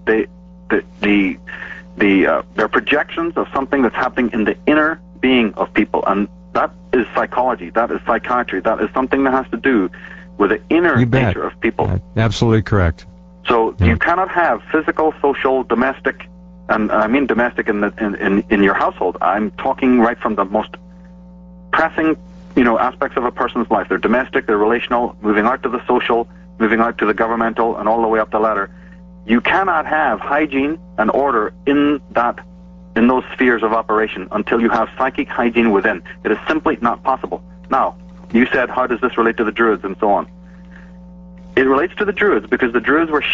They're projections of something that's happening in the inner being of people, and that is psychology, that is psychiatry, that is something that has to do with the inner nature of people. Absolutely correct. So you cannot have physical, social, domestic, and I mean domestic in your household. I'm talking right from the most pressing, aspects of a person's life. They're domestic, they're relational, moving out to the social, moving out to the governmental, and all the way up the ladder. You cannot have hygiene and order in those spheres of operation until you have psychic hygiene within. It is simply not possible. Now, you said, how does this relate to the Druids and so on? It relates to the Druids because the Druids were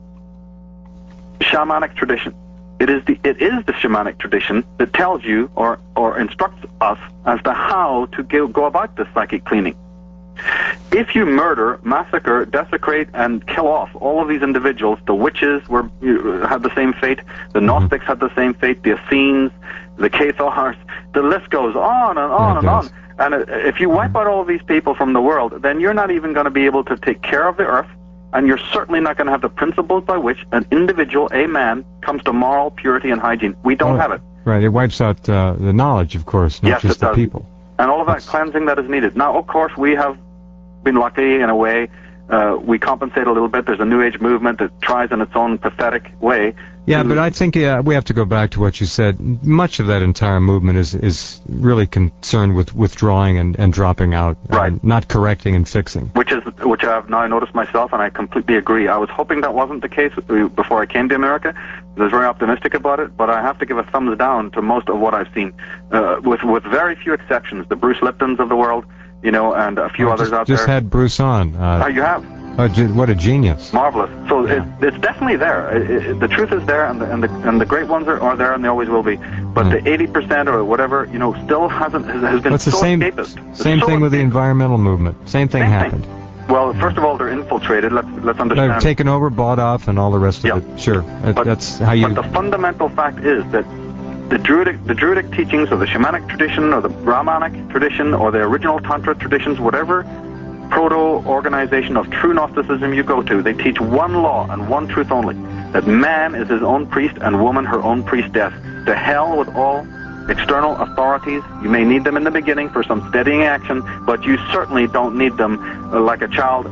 shamanic tradition. It is the shamanic tradition that tells you or instructs us as to how to go about this psychic cleaning. If you murder, massacre, desecrate, and kill off all of these individuals, the witches had the same fate, the Gnostics had the same fate, the Essenes, the Cathars, the list goes on and on and on. And if you wipe out all of these people from the world, then you're not even going to be able to take care of the earth, and you're certainly not going to have the principles by which an individual, a man, comes to moral purity and hygiene. We don't have it. Right, it wipes out the knowledge, of course, not just the people. And all of that cleansing that is needed. Now, of course, we have been lucky in a way. We compensate a little bit. There's a New Age movement that tries in its own pathetic way. Yeah, but I think we have to go back to what you said. Much of that entire movement is really concerned with withdrawing and dropping out, right? Not correcting and fixing. Which I have now noticed myself, and I completely agree. I was hoping that wasn't the case before I came to America. I was very optimistic about it, but I have to give a thumbs down to most of what I've seen, with very few exceptions. The Bruce Liptons of the world, and a few others out there. Just had Bruce on. You have. What a genius! Marvelous. So it's definitely there. The truth is there, and the great ones are there, and they always will be. But the 80% or whatever, still has been so escapist. Same thing with the environmental movement. Same thing happened. Well, first of all, they're infiltrated. Let's understand. They're taken over, bought off, and all the rest of it. Sure, that's how you. But the fundamental fact is that the Druidic teachings, or the shamanic tradition, or the Brahmanic tradition, or the original Tantra traditions, whatever proto-organization of true Gnosticism you go to, they teach one law and one truth only, that man is his own priest and woman her own priestess. To hell with all external authorities. You may need them in the beginning for some steadying action, but you certainly don't need them like a child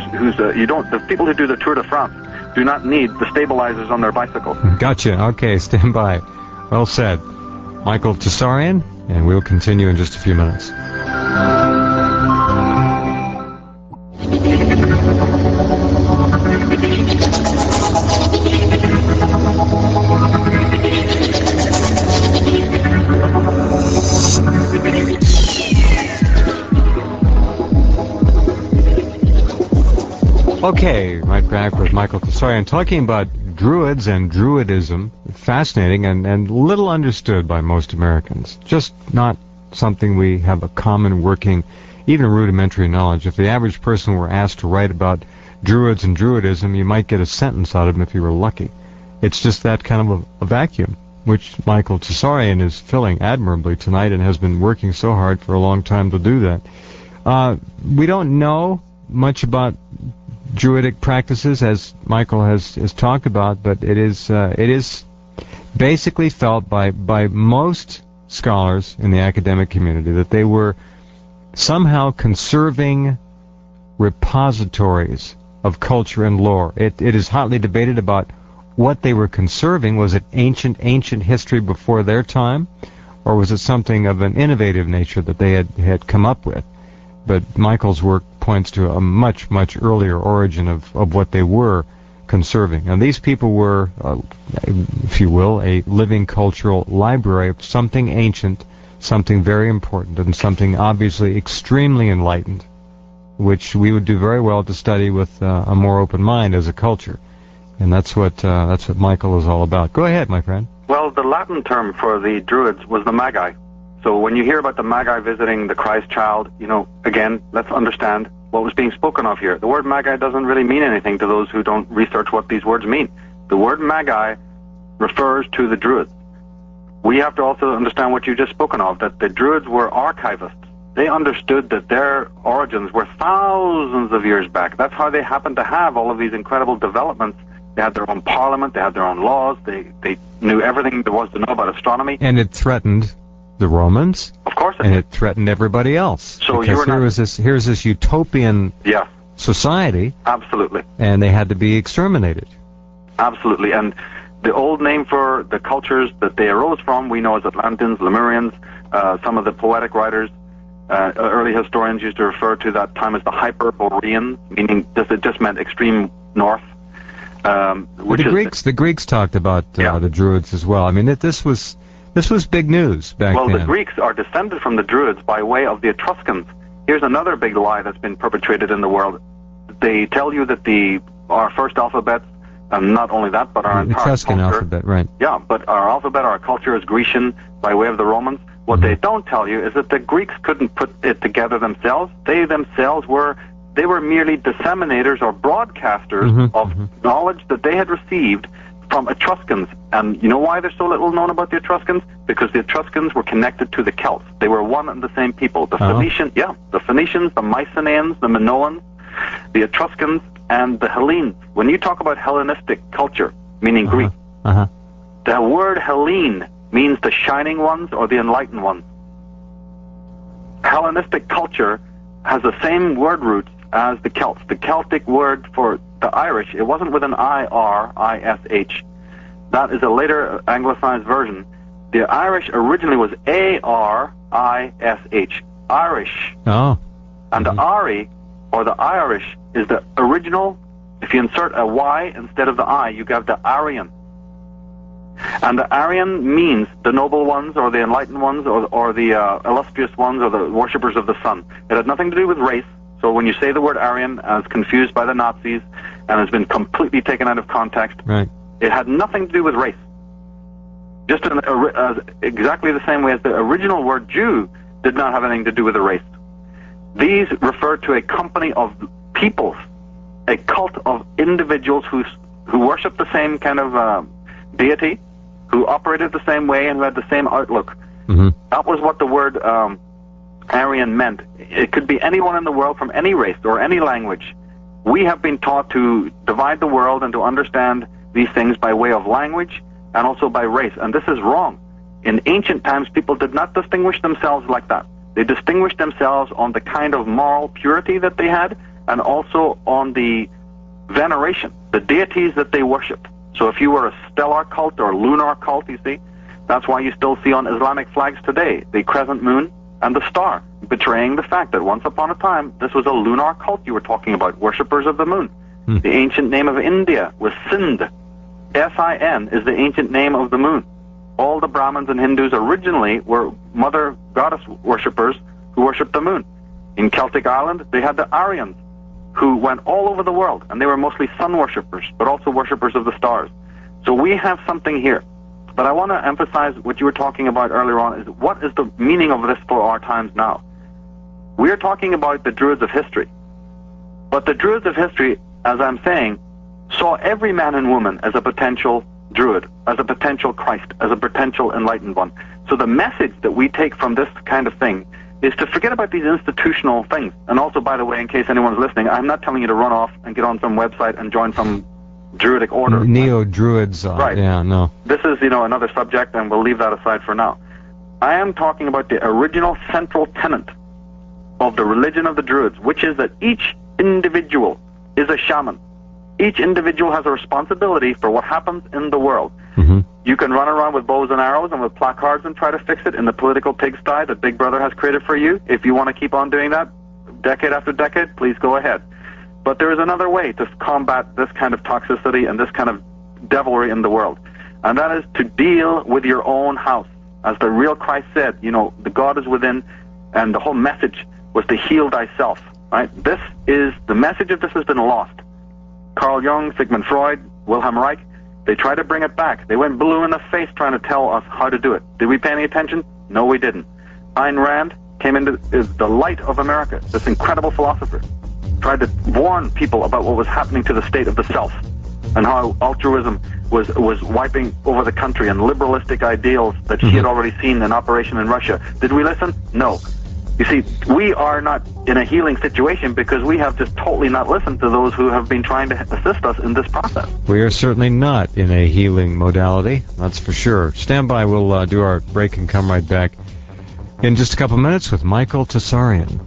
the people who do the Tour de France do not need the stabilizers on their bicycles. Gotcha. Okay, stand by. Well said. Michael Tsarion, and we'll continue in just a few minutes. Okay, right back with Michael Tsarion talking about Druids and Druidism. Fascinating and little understood by most Americans. Just not something we have a common working, even rudimentary knowledge. If the average person were asked to write about Druids and Druidism, you might get a sentence out of them if you were lucky. It's just that kind of a vacuum, which Michael Tsarion is filling admirably tonight and has been working so hard for a long time to do that. We don't know much about Druidic practices, as Michael has talked about, but it is basically felt by most scholars in the academic community that they were somehow conserving repositories of culture and lore. It is hotly debated about what they were conserving. Was it ancient history before their time, or was it something of an innovative nature that they had come up with? But Michael's work points to a much earlier origin of what they were conserving. And these people were, if you will, a living cultural library of something ancient, something very important, and something obviously extremely enlightened, which we would do very well to study with a more open mind as a culture. And that's what Michael is all about. Go ahead, my friend. Well, the Latin term for the Druids was the Magi. So when you hear about the Magi visiting the Christ child, again, let's understand what was being spoken of here. The word Magi doesn't really mean anything to those who don't research what these words mean. The word Magi refers to the Druids. We have to also understand what you just spoken of, that the Druids were archivists. They understood that their origins were thousands of years back. That's how they happened to have all of these incredible developments. They had their own parliament, they had their own laws, they knew everything there was to know about astronomy. And it threatened the Romans. Of course it and did. it threatened everybody else. So because here's this utopian society. Absolutely. And they had to be exterminated. Absolutely. And the old name for the cultures that they arose from, we know as Atlanteans, Lemurians. Some of the poetic writers, early historians used to refer to that time as the Hyperboreans, meaning it just meant extreme north. The Greeks talked about the Druids as well. I mean, this was big news back then. Well, the Greeks are descended from the Druids by way of the Etruscans. Here's another big lie that's been perpetrated in the world. They tell you that our first alphabets, and not only that, but our entire Etruscan culture, alphabet, right? Yeah, but our alphabet, our culture is Grecian by way of the Romans. What they don't tell you is that the Greeks couldn't put it together themselves. They themselves were merely disseminators or broadcasters of knowledge that they had received from Etruscans. And you know why there's so little known about the Etruscans? Because the Etruscans were connected to the Celts. They were one and the same people. The Phoenicians, the Mycenaeans, the Minoans, the Etruscans, and the Hellenes. When you talk about Hellenistic culture, meaning Greek, the word Hellene means the shining ones or the enlightened ones. Hellenistic culture has the same word roots as the Celts. The Celtic word for the Irish, it wasn't with an I-R-I-S-H. That is a later anglicized version. The Irish originally was A-R-I-S-H, Irish. Oh. And the Ari, or the Irish, is the original. If you insert a Y instead of the I, you have the Aryan. And the Aryan means the noble ones, or the enlightened ones, or the illustrious ones, or the worshippers of the sun. It had nothing to do with race. So when you say the word Aryan, as confused by the Nazis, and has been completely taken out of context, it had nothing to do with race. Just exactly the same way as the original word Jew did not have anything to do with a race. These refer to a company of peoples, a cult of individuals who worship the same kind of deity, who operated the same way and who had the same outlook. That was what the word Aryan meant. It could be anyone in the world from any race or any language. We have been taught to divide the world and to understand these things by way of language and also by race, and this is wrong. In ancient times, people did not distinguish themselves like that. They distinguished themselves on the kind of moral purity that they had and also on the veneration, the deities that they worshipped. So if you were a stellar cult or lunar cult, you see, that's why you still see on Islamic flags today the crescent moon and the star, betraying the fact that once upon a time, this was a lunar cult you were talking about, worshippers of the moon. The ancient name of India was Sind. S-I-N is the ancient name of the moon. All the Brahmins and Hindus originally were mother goddess worshippers who worshipped the moon. In Celtic Ireland, they had the Aryans, who went all over the world, and they were mostly sun worshippers, but also worshippers of the stars. So we have something here. But I want to emphasize what you were talking about earlier on, is what is the meaning of this for our times now? We're talking about the Druids of history. But the Druids of history, as I'm saying, saw every man and woman as a potential Druid, as a potential Christ, as a potential enlightened one. So the message that we take from this kind of thing is to forget about these institutional things. And also, by the way, in case anyone's listening, I'm not telling you to run off and get on some website and join some Druidic order. Neo-Druids. Right. Yeah, no. This is, another subject, and we'll leave that aside for now. I am talking about the original central tenet of the religion of the Druids, which is that each individual is a shaman. Each individual has a responsibility for what happens in the world. You can run around with bows and arrows and with placards and try to fix it in the political pigsty that Big Brother has created for you. If you want to keep on doing that decade after decade, please go ahead. But there is another way to combat this kind of toxicity and this kind of devilry in the world, and that is to deal with your own house. As the real Christ said, the God is within, and the whole message was to heal thyself. Right? This is the message of this has been lost. Carl Jung, Sigmund Freud, Wilhelm Reich, they tried to bring it back. They went blue in the face trying to tell us how to do it. Did we pay any attention? No, we didn't. Ayn Rand came into the light of America, this incredible philosopher, tried to warn people about what was happening to the state of the self and how altruism was wiping over the country and liberalistic ideals that she had already seen in operation in Russia. Did we listen? No. You see, we are not in a healing situation because we have just totally not listened to those who have been trying to assist us in this process. We are certainly not in a healing modality, that's for sure. Stand by, we'll do our break and come right back in just a couple minutes with Michael Tsarion.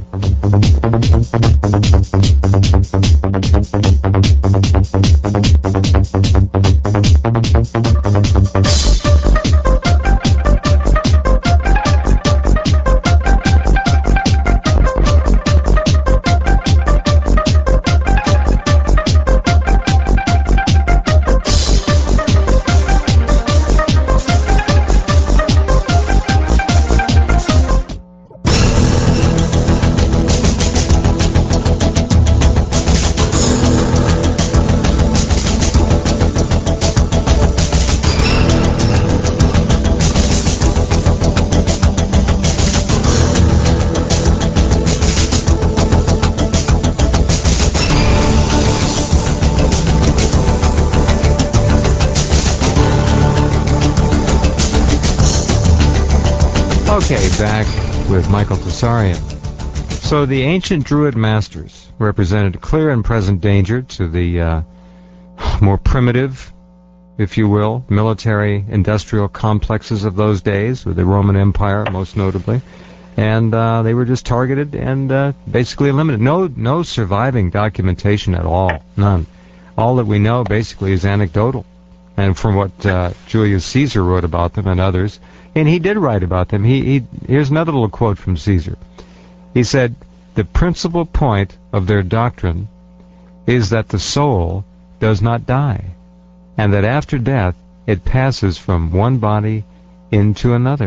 Okay, back with Michael Tsarion. So the ancient Druid masters represented clear and present danger to the more primitive, if you will, military industrial complexes of those days, with the Roman Empire most notably. And they were just targeted and basically eliminated. No surviving documentation at all, none. All that we know basically is anecdotal. And from what Julius Caesar wrote about them and others, and he did write about them. Here's another little quote from Caesar. He said, "The principal point of their doctrine is that the soul does not die, and that after death it passes from one body into another."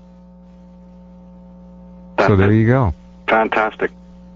So there you go. Fantastic.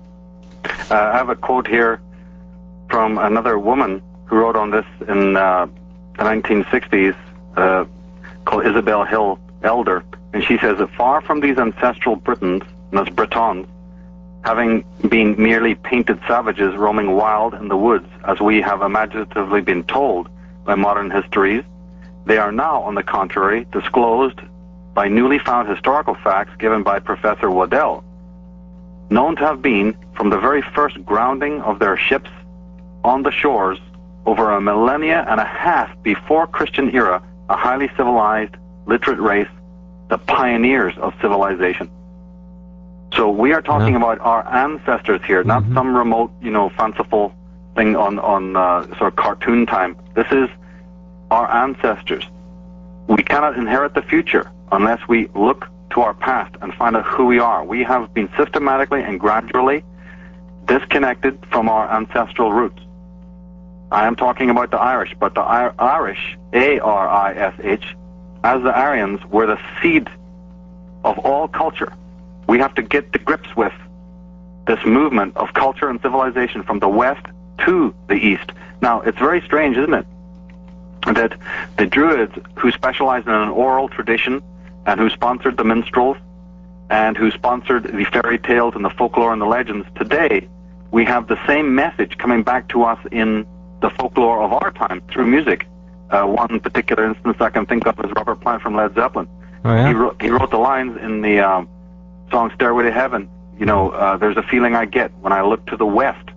I have a quote here from another woman who wrote on this in the 1960s, called Isabel Hill Elder, and she says that far from these ancestral Britons, and that's Bretons, having been merely painted savages roaming wild in the woods, as we have imaginatively been told by modern histories, they are now, on the contrary, disclosed by newly found historical facts given by Professor Waddell, known to have been, from the very first grounding of their ships on the shores, over a millennia and a half before Christian era, a highly civilized, literate race, the pioneers of civilization. So we are talking about our ancestors here, not some remote, fanciful thing on sort of cartoon time. This is our ancestors. We cannot inherit the future unless we look to our past and find out who we are. We have been systematically and gradually disconnected from our ancestral roots. I am talking about the Irish, but the Irish, A-R-I-S-H, as the Aryans, were the seed of all culture. We have to get to grips with this movement of culture and civilization from the west to the east. Now, it's very strange, isn't it, that the Druids, who specialized in an oral tradition and who sponsored the minstrels and who sponsored the fairy tales and the folklore and the legends, today we have the same message coming back to us in the folklore of our time through music. One particular instance I can think of is Robert Plant from Led Zeppelin. Oh, yeah? He wrote the lines in the song Stairway to Heaven. There's a feeling I get when I look to the west.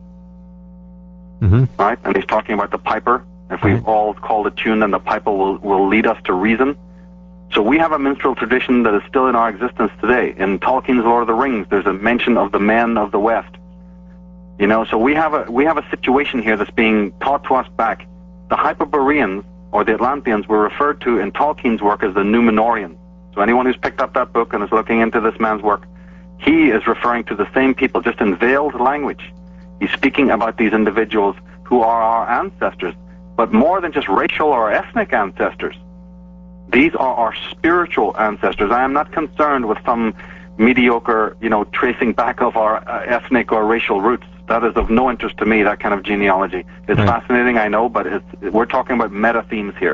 Right? And he's talking about the piper. If we all call the tune, then the piper will lead us to reason. So we have a minstrel tradition that is still in our existence today. In Tolkien's Lord of the Rings, there's a mention of the men of the west. So we have a situation here that's being taught to us back. The Hyperboreans, or the Atlanteans, were referred to in Tolkien's work as the Númenóreans. So anyone who's picked up that book and is looking into this man's work, he is referring to the same people, just in veiled language. He's speaking about these individuals who are our ancestors, but more than just racial or ethnic ancestors. These are our spiritual ancestors. I am not concerned with some mediocre, tracing back of our ethnic or racial roots. That is of no interest to me, that kind of genealogy. It's fascinating, I know, but we're talking about meta themes here.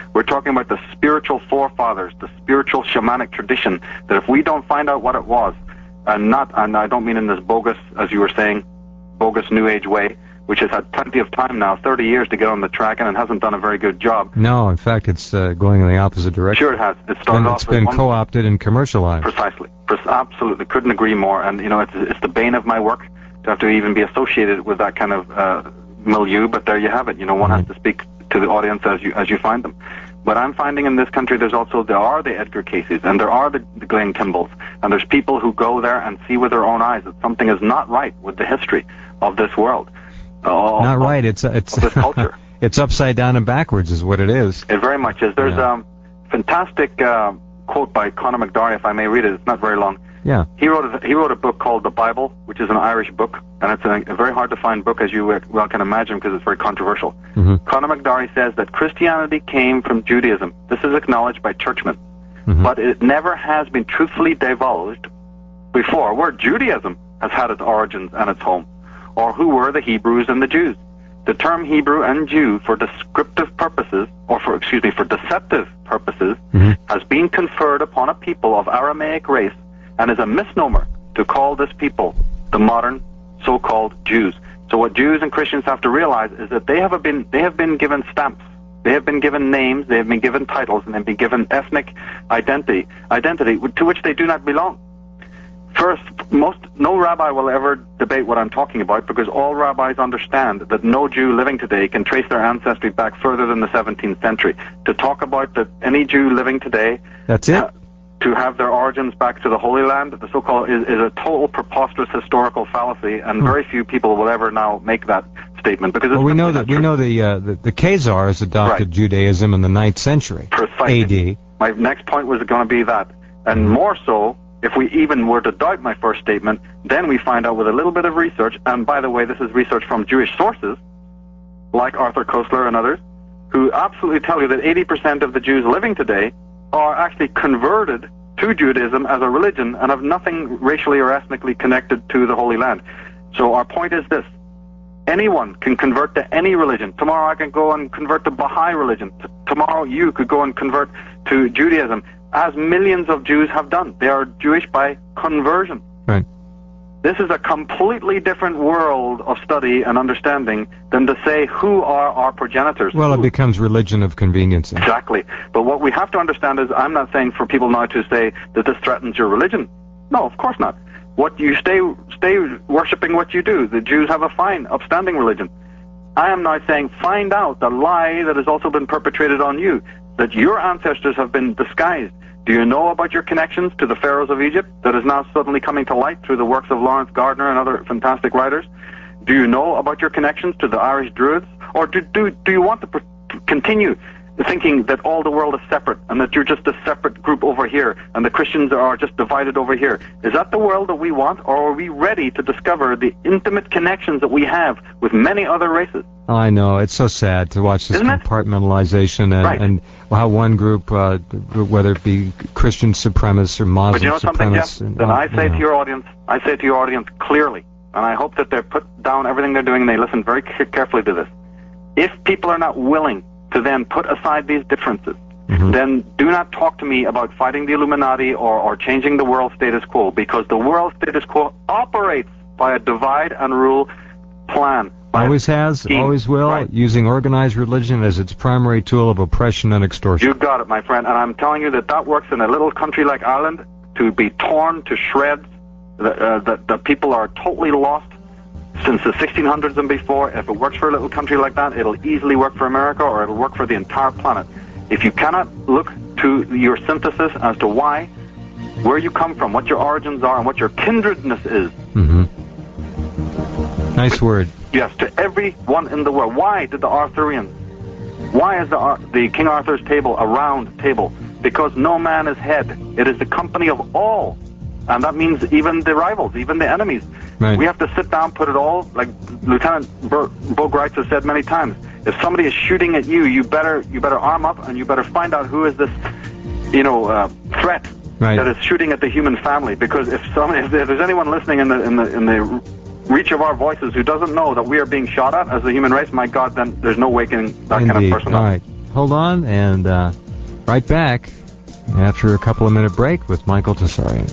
We're talking about the spiritual forefathers, the spiritual shamanic tradition, that if we don't find out what it was, and I don't mean in this bogus, as you were saying, bogus New Age way, which has had plenty of time now, 30 years to get on the track, and it hasn't done a very good job. No, in fact, it's going in the opposite direction. Sure it has. It started off it's been co-opted and commercialized. Precisely. Absolutely. Couldn't agree more. And, it's the bane of my work to have to even be associated with that kind of milieu, but there you have it. One has to speak to the audience as you find them. But I'm finding in this country there are the Edgar Caseys, and there are the Glenn Kimballs, and there's people who go there and see with their own eyes that something is not right with the history of this world. Not right. It's this culture. It's upside down and backwards, is what it is. It very much is. There's a fantastic quote by Conor McDarry, if I may read it. It's not very long. Yeah. He wrote a book called The Bible, which is an Irish book, and it's a very hard to find book, as you well can imagine, because it's very controversial. Mm-hmm. Conor McDarry says that Christianity came from Judaism. This is acknowledged by churchmen, but it never has been truthfully divulged before where Judaism has had its origins and its home, or who were the Hebrews and the Jews. The term Hebrew and Jew for descriptive purposes, or for deceptive purposes, has been conferred upon a people of Aramaic race, and is a misnomer to call this people the modern so-called Jews. So what Jews and Christians have to realize is that they have been given stamps, they have been given names, they have been given titles, and they've been given ethnic identity to which they do not belong. First, no rabbi will ever debate what I'm talking about, because all rabbis understand that no Jew living today can trace their ancestry back further than the 17th century. To talk about that any Jew living today, that's it, to have their origins back to the Holy Land, the so-called, is a total preposterous historical fallacy, and very few people will ever now make that statement, because we know the Khazars adopted Judaism in the 9th century, precisely. AD. My next point was going to be that, and more so. If we even were to doubt my first statement, then we find out with a little bit of research, and by the way, this is research from Jewish sources, like Arthur Koestler and others, who absolutely tell you that 80% of the Jews living today are actually converted to Judaism as a religion and have nothing racially or ethnically connected to the Holy Land. So our point is this: anyone can convert to any religion. Tomorrow I can go and convert to Baha'i religion. Tomorrow you could go and convert to Judaism, as millions of Jews have done. They are Jewish by conversion. Right. This is a completely different world of study and understanding than to say who are our progenitors. Well, it becomes religion of convenience. Exactly. But what we have to understand is, I'm not saying for people now to say that this threatens your religion. No, of course not. What you stay worshipping what you do. The Jews have a fine, upstanding religion. I am now saying, find out the lie that has also been perpetrated on you, that your ancestors have been disguised. Do you know about your connections to the pharaohs of Egypt that is now suddenly coming to light through the works of Lawrence Gardner and other fantastic writers? Do you know about your connections to the Irish Druids? Or do you want to continue thinking that all the world is separate and that you're just a separate group over here and the Christians are just divided over here? Is that the world that we want, or are we ready to discover the intimate connections that we have with many other races? I know, it's so sad to watch this compartmentalization and how one group, whether it be Christian supremacists or Muslim but you know something, Jeff? supremacists... Then I say to your audience clearly, and I hope that they put down everything they're doing and they listen very carefully to this. If people are not willing to then put aside these differences, then do not talk to me about fighting the Illuminati or changing the world status quo, because the world status quo operates by a divide and rule plan. Always has, always will, using organized religion as its primary tool of oppression and extortion. You got it, my friend, and I'm telling you that works in a little country like Ireland to be torn to shreds. The people are totally lost since the 1600s and before. If it works for a little country like that, it'll easily work for America, or it'll work for the entire planet. If you cannot look to your synthesis as to why, where you come from, what your origins are, and what your kindredness is. Nice word. Yes, to everyone in the world. Why did the Arthurians? Why is the King Arthur's table a round table? Because no man is head. It is the company of all. And that means even the rivals, even the enemies. Right. We have to sit down, put it all, like Lieutenant Bo Greitz has said many times. If somebody is shooting at you, you better arm up, and you better find out who is this, threat that is shooting at the human family. Because if there's anyone listening in the reach of our voices who doesn't know that we are being shot at as the human race, my God, then there's no waking that kind of person up. Right. hold on, and right back after a couple of minute break with Michael Tessarian.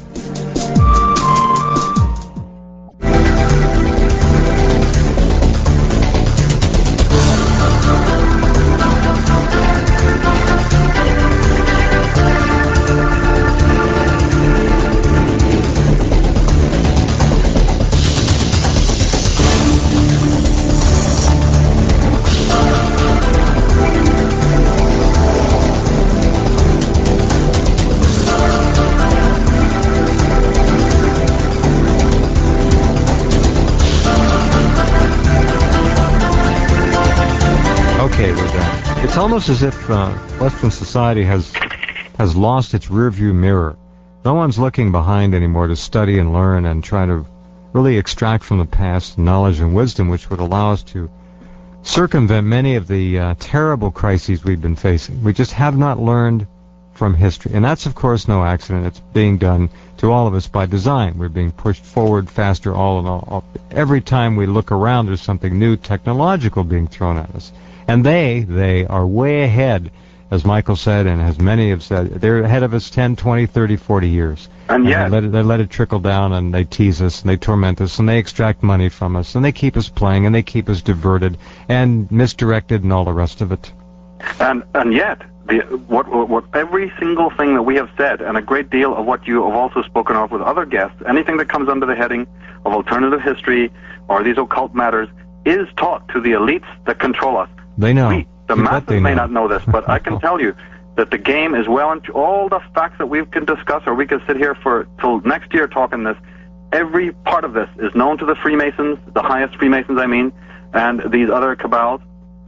Okay, we're done. It's almost as if Western society has lost its rearview mirror. No one's looking behind anymore to study and learn and try to really extract from the past knowledge and wisdom which would allow us to circumvent many of the terrible crises we've been facing. We just have not learned from history. And that's, of course, no accident. It's being done to all of us by design. We're being pushed forward faster all in all. Every time we look around, there's something new technological being thrown at us. And they are way ahead, as Michael said, and as many have said. They're ahead of us 10, 20, 30, 40 years. And yet, they let it trickle down, and they tease us, and they torment us, and they extract money from us, and they keep us playing, and they keep us diverted and misdirected and all the rest of it. And yet, what every single thing that we have said, and a great deal of what you have also spoken of with other guests, anything that comes under the heading of alternative history or these occult matters, is taught to the elites that control us. They know. The masses may not know this, but I can tell you that the game is well into all the facts that we can discuss, or we could sit here till next year talking this. Every part of this is known to the Freemasons, the highest Freemasons, I mean, and these other cabals.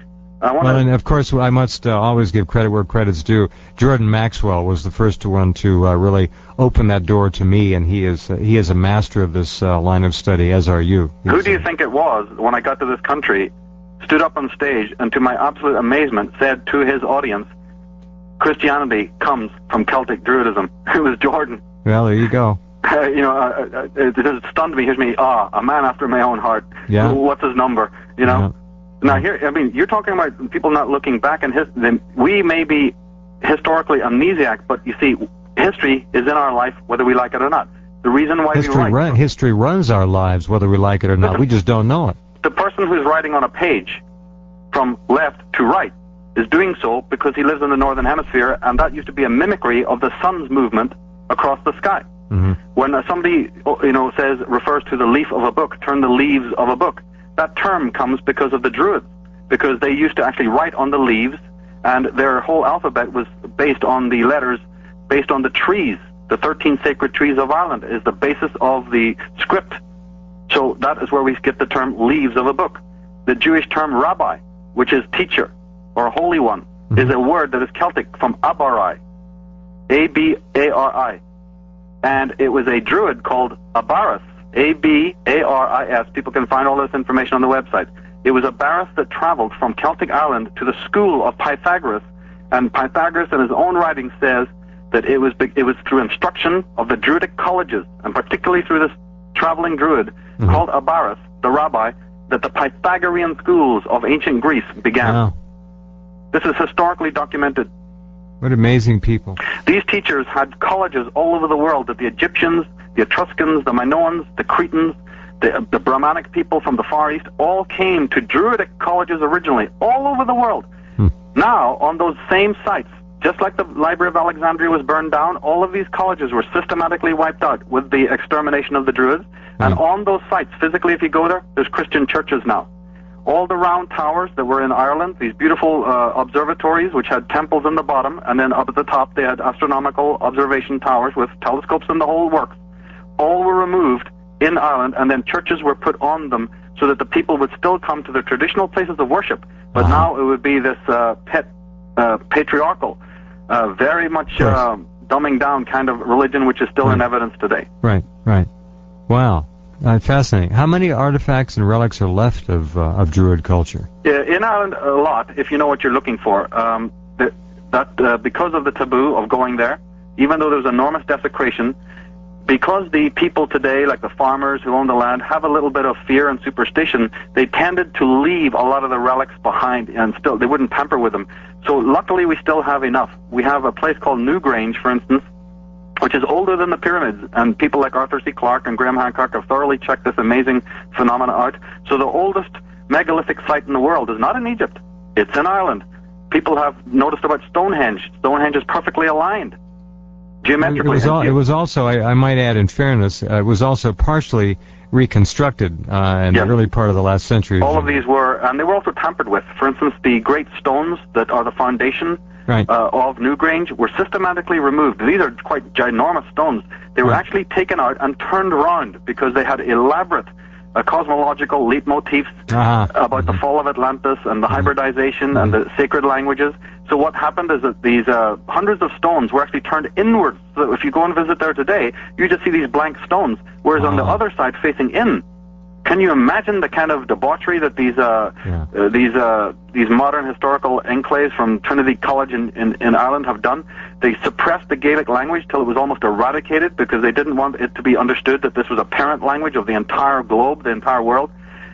And of course, I must always give credit where credit's due. Jordan Maxwell was the first one to really open that door to me, and he is a master of this line of study, as are you. Who do you think it was, when I got to this country, stood up on stage and, to my absolute amazement, said to his audience, Christianity comes from Celtic Druidism? It was Jordan. Well, there you go. It just stunned me. Here's me, a man after my own heart. Yeah. What's his number? Yeah. Now here, I mean, you're talking about people not looking back in history. We may be historically amnesiac, but you see, history is in our life whether we like it or not. The reason why history runs our lives whether we like it or not. We just don't know it. The person who's writing on a page from left to right is doing so because he lives in the northern hemisphere, and that used to be a mimicry of the sun's movement across the sky. Mm-hmm. When somebody refers to the leaf of a book, turn the leaves of a book, that term comes because of the Druids, because they used to actually write on the leaves, and their whole alphabet was based on the letters, based on the trees. The 13 sacred trees of Ireland is the basis of the script. So that is where we get the term leaves of a book. The Jewish term rabbi, which is teacher or holy one, is a word that is Celtic from Abarai, A-B-A-R-I. And it was a Druid called Abaris, A-B-A-R-I-S. People can find all this information on the website. It was Abaris that traveled from Celtic Ireland to the school of Pythagoras, and Pythagoras in his own writing says that it was through instruction of the Druidic colleges, and particularly through this traveling Druid called Abaris, the rabbi, that the Pythagorean schools of ancient Greece began. Wow. This is historically documented. What amazing people. These teachers had colleges all over the world that the Egyptians, the Etruscans, the Minoans, the Cretans, the Brahmanic people from the Far East all came to Druidic colleges originally, all over the world. Now, on those same sites, just like the Library of Alexandria was burned down, all of these colleges were systematically wiped out with the extermination of the Druids. And on those sites, physically, if you go there, there's Christian churches now. All the round towers that were in Ireland, these beautiful observatories which had temples in the bottom, and then up at the top they had astronomical observation towers with telescopes and the whole works, all were removed in Ireland, and then churches were put on them so that the people would still come to their traditional places of worship, but now it would be this patriarchal, very much dumbing down kind of religion which is still in evidence today. Right. Wow. Fascinating. How many artifacts and relics are left of Druid culture? In Ireland, a lot, if you know what you're looking for. Because of the taboo of going there, even though there was enormous desecration, because the people today, like the farmers who own the land, have a little bit of fear and superstition, they tended to leave a lot of the relics behind, and still they wouldn't tamper with them. So luckily we still have enough. We have a place called Newgrange, for instance, which is older than the pyramids, and people like Arthur C. Clarke and Graham Hancock have thoroughly checked this amazing phenomena out. So the oldest megalithic site in the world is not in Egypt, it's in Ireland. People have noticed about Stonehenge. Stonehenge is perfectly aligned geometrically. It was also, I might add in fairness, it was also partially reconstructed in the early part of the last century. All of these were, and they were also tampered with. For instance, the great stones that are the foundation of Newgrange were systematically removed. These are quite ginormous stones. They were actually taken out and turned around because they had elaborate cosmological leitmotifs about the fall of Atlantis and the hybridization and the sacred languages. So what happened is that these hundreds of stones were actually turned inwards. So if you go and visit there today, you just see these blank stones, whereas on the other side, facing in, can you imagine the kind of debauchery that these modern historical enclaves from Trinity College in Ireland have done? They suppressed the Gaelic language till it was almost eradicated because they didn't want it to be understood that this was a parent language of the entire globe, the entire world.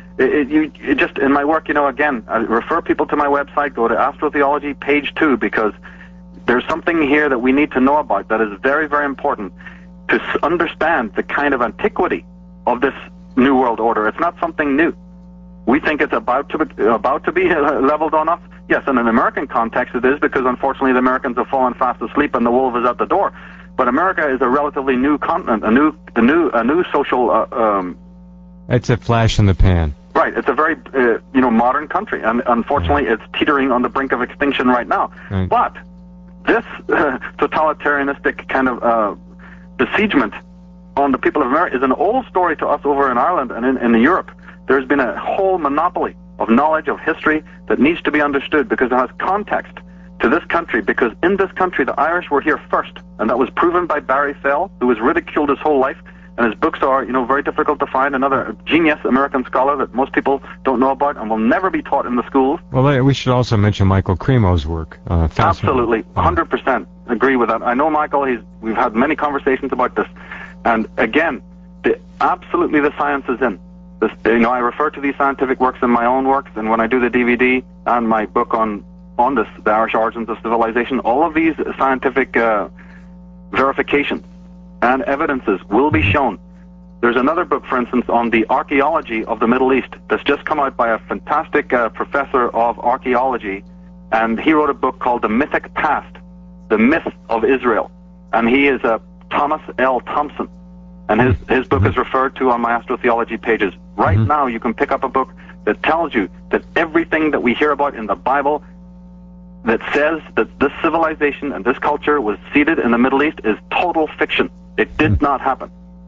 It just, in my work, again, I refer people to my website, go to Astrotheology, page 2, because there's something here that we need to know about that is very, very important to understand the kind of antiquity of this New World Order. It's not something new. We think it's about to be leveled on us. Yes, in an American context it is, because unfortunately the Americans have fallen fast asleep and the wolf is at the door. But America is a relatively new continent, a new social. It's a flash in the pan. Right. It's a very modern country, and unfortunately it's teetering on the brink of extinction right now. Right. But this totalitarianistic kind of besiegement on the people of America is an old story to us over in Ireland and in Europe. There's been a whole monopoly of knowledge of history that needs to be understood because it has context to this country, because in this country the Irish were here first, and that was proven by Barry Fell, who was ridiculed his whole life, and his books are very difficult to find. Another genius American scholar that most people don't know about and will never be taught in the schools. Well, we should also mention Michael Cremo's work. Absolutely, 100% agree with that. I know Michael, we've had many conversations about this. And again, absolutely the science is in this. I refer to these scientific works in my own works, and when I do the DVD and my book on this, the Irish origins of civilization, all of these scientific verifications and evidences will be shown. There's another book, for instance, on the archaeology of the Middle East that's just come out by a fantastic professor of archaeology, and he wrote a book called The Mythic Past, The Myth of Israel, and he is Thomas L. Thompson, and his book is referred to on my Astrotheology pages. Right now you can pick up a book that tells you that everything that we hear about in the Bible that says that this civilization and this culture was seated in the Middle East is total fiction. It did not happen.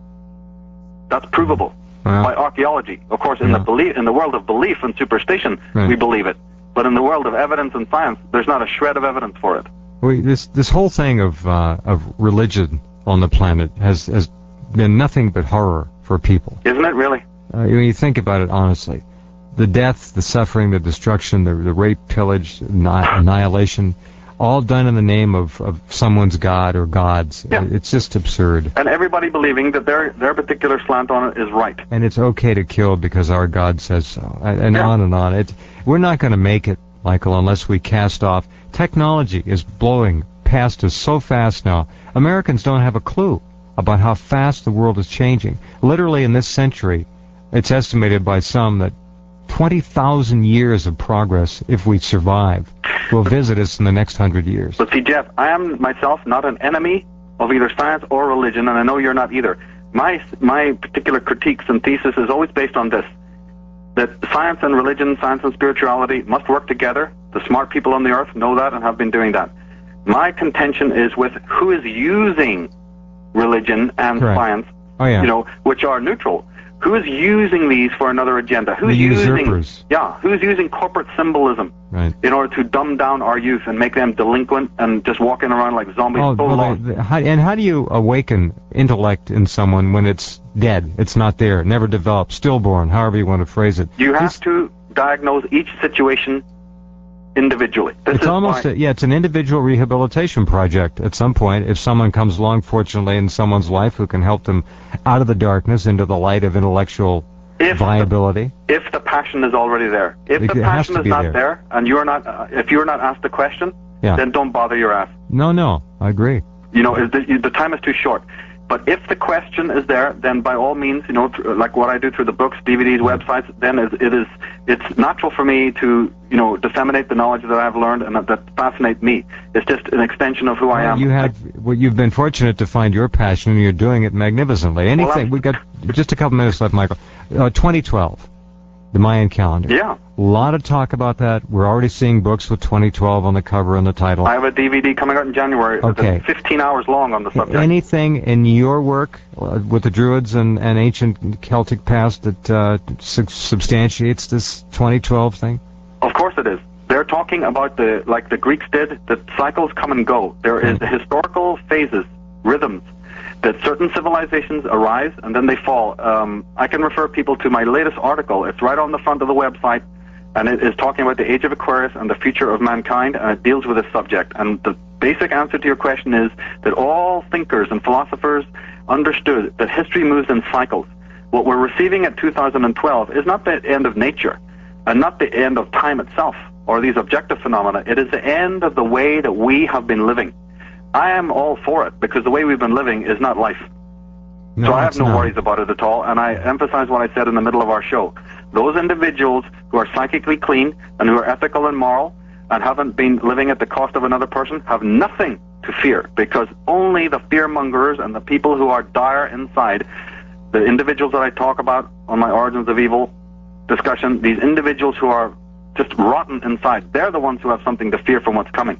That's provable by archaeology. Of course, in the world of belief and superstition, we believe it. But in the world of evidence and science, there's not a shred of evidence for it. This whole thing of religion on the planet has been nothing but horror for people. Isn't it really? When you think about it honestly, the death, the suffering, the destruction, the rape, pillage, annihilation, all done in the name of someone's god or gods. Yeah. It's just absurd. And everybody believing that their particular slant on it is right. And it's okay to kill because our God says so. And on and on. We're not going to make it, Michael, unless we cast off. Technology is blowing past us so fast now. Americans don't have a clue about how fast the world is changing. Literally in this century, it's estimated by some that 20,000 years of progress, if we survive, will visit us in the next 100 years. But see, Jeff, I am myself not an enemy of either science or religion, and I know you're not either. My particular critiques and thesis is always based on this, that science and religion, science and spirituality must work together. The smart people on the earth know that and have been doing that. My contention is with who is using religion and science, which are neutral. Who is using these for another agenda? Who's using corporate symbolism in order to dumb down our youth and make them delinquent and just walking around like zombies? How do you awaken intellect in someone when it's dead? It's not there, never developed, stillborn, however you want to phrase it. You have to diagnose each situation individually. It's almost, it's an individual rehabilitation project at some point. If someone comes along, fortunately, in someone's life who can help them out of the darkness into the light of intellectual viability. If the passion is already there. If the passion is not there, and you're not, if you're not asked the question, then don't bother your ass. No, I agree. You know, the time is too short. But if the question is there, then by all means, you know, like what I do through the books, DVDs, websites, then it's natural for me to, you know, disseminate the knowledge that I've learned and that fascinates me. It's just an extension of who I am. You've been fortunate to find your passion, and you're doing it magnificently. We got just a couple minutes left, Michael. 2012, the Mayan calendar. Yeah. A lot of talk about that. We're already seeing books with 2012 on the cover and the title. I have a DVD coming out in January. Okay. That's 15 hours long on the subject. Anything in your work with the Druids and ancient Celtic past that substantiates this 2012 thing? Of course it is. They're talking about like the Greeks did, that cycles come and go. There is historical phases, rhythms, that certain civilizations arise and then they fall. I can refer people to my latest article. It's right on the front of the website, and it is talking about the age of Aquarius and the future of mankind, and it deals with this subject. And the basic answer to your question is that all thinkers and philosophers understood that history moves in cycles. What we're receiving at 2012 is not the end of nature, and not the end of time itself, or these objective phenomena. It is the end of the way that we have been living. I am all for it, because the way we've been living is not life. No, so I have no worries about it at all, and I emphasize what I said in the middle of our show. Those individuals who are psychically clean and who are ethical and moral and haven't been living at the cost of another person have nothing to fear, because only the fear-mongers and the people who are dire inside, the individuals that I talk about on my Origins of Evil discussion, these individuals who are just rotten inside, they're the ones who have something to fear from what's coming.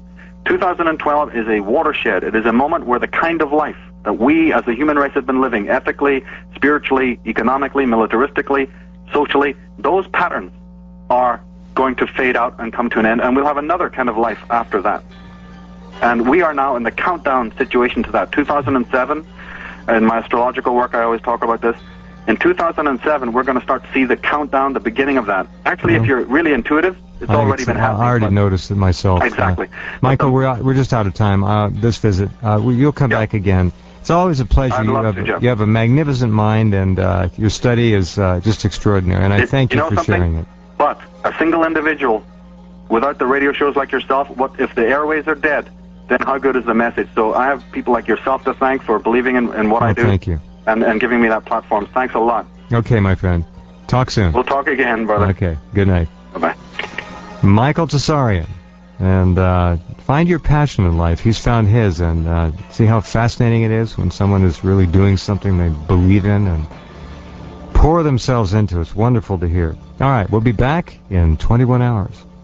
2012 is a watershed. It is a moment where the kind of life that we as the human race have been living, ethically, spiritually, economically, militaristically, socially, those patterns are going to fade out and come to an end, and we'll have another kind of life after that. And we are now in the countdown situation to that. 2007, in my astrological work I always talk about this, in 2007 we're going to start to see the countdown, the beginning of that. Actually, if you're really intuitive, it's already been happening. I already noticed it myself. Exactly. Michael, we're just out of time. This visit, you'll come back again. It's always a pleasure. I'd love to, Jeff. You have a magnificent mind, and your study is just extraordinary, and I thank you for sharing it. But a single individual, without the radio shows like yourself, what if the airways are dead, then how good is the message? So I have people like yourself to thank for believing in what I do. Thank you. And giving me that platform. Thanks a lot. Okay, my friend. Talk soon. We'll talk again, brother. Okay. Good night. Bye-bye. Michael Tsarian. And find your passion in life. He's found his, and see how fascinating it is when someone is really doing something they believe in and pour themselves into. It's wonderful to hear. All right, we'll be back in 21 hours.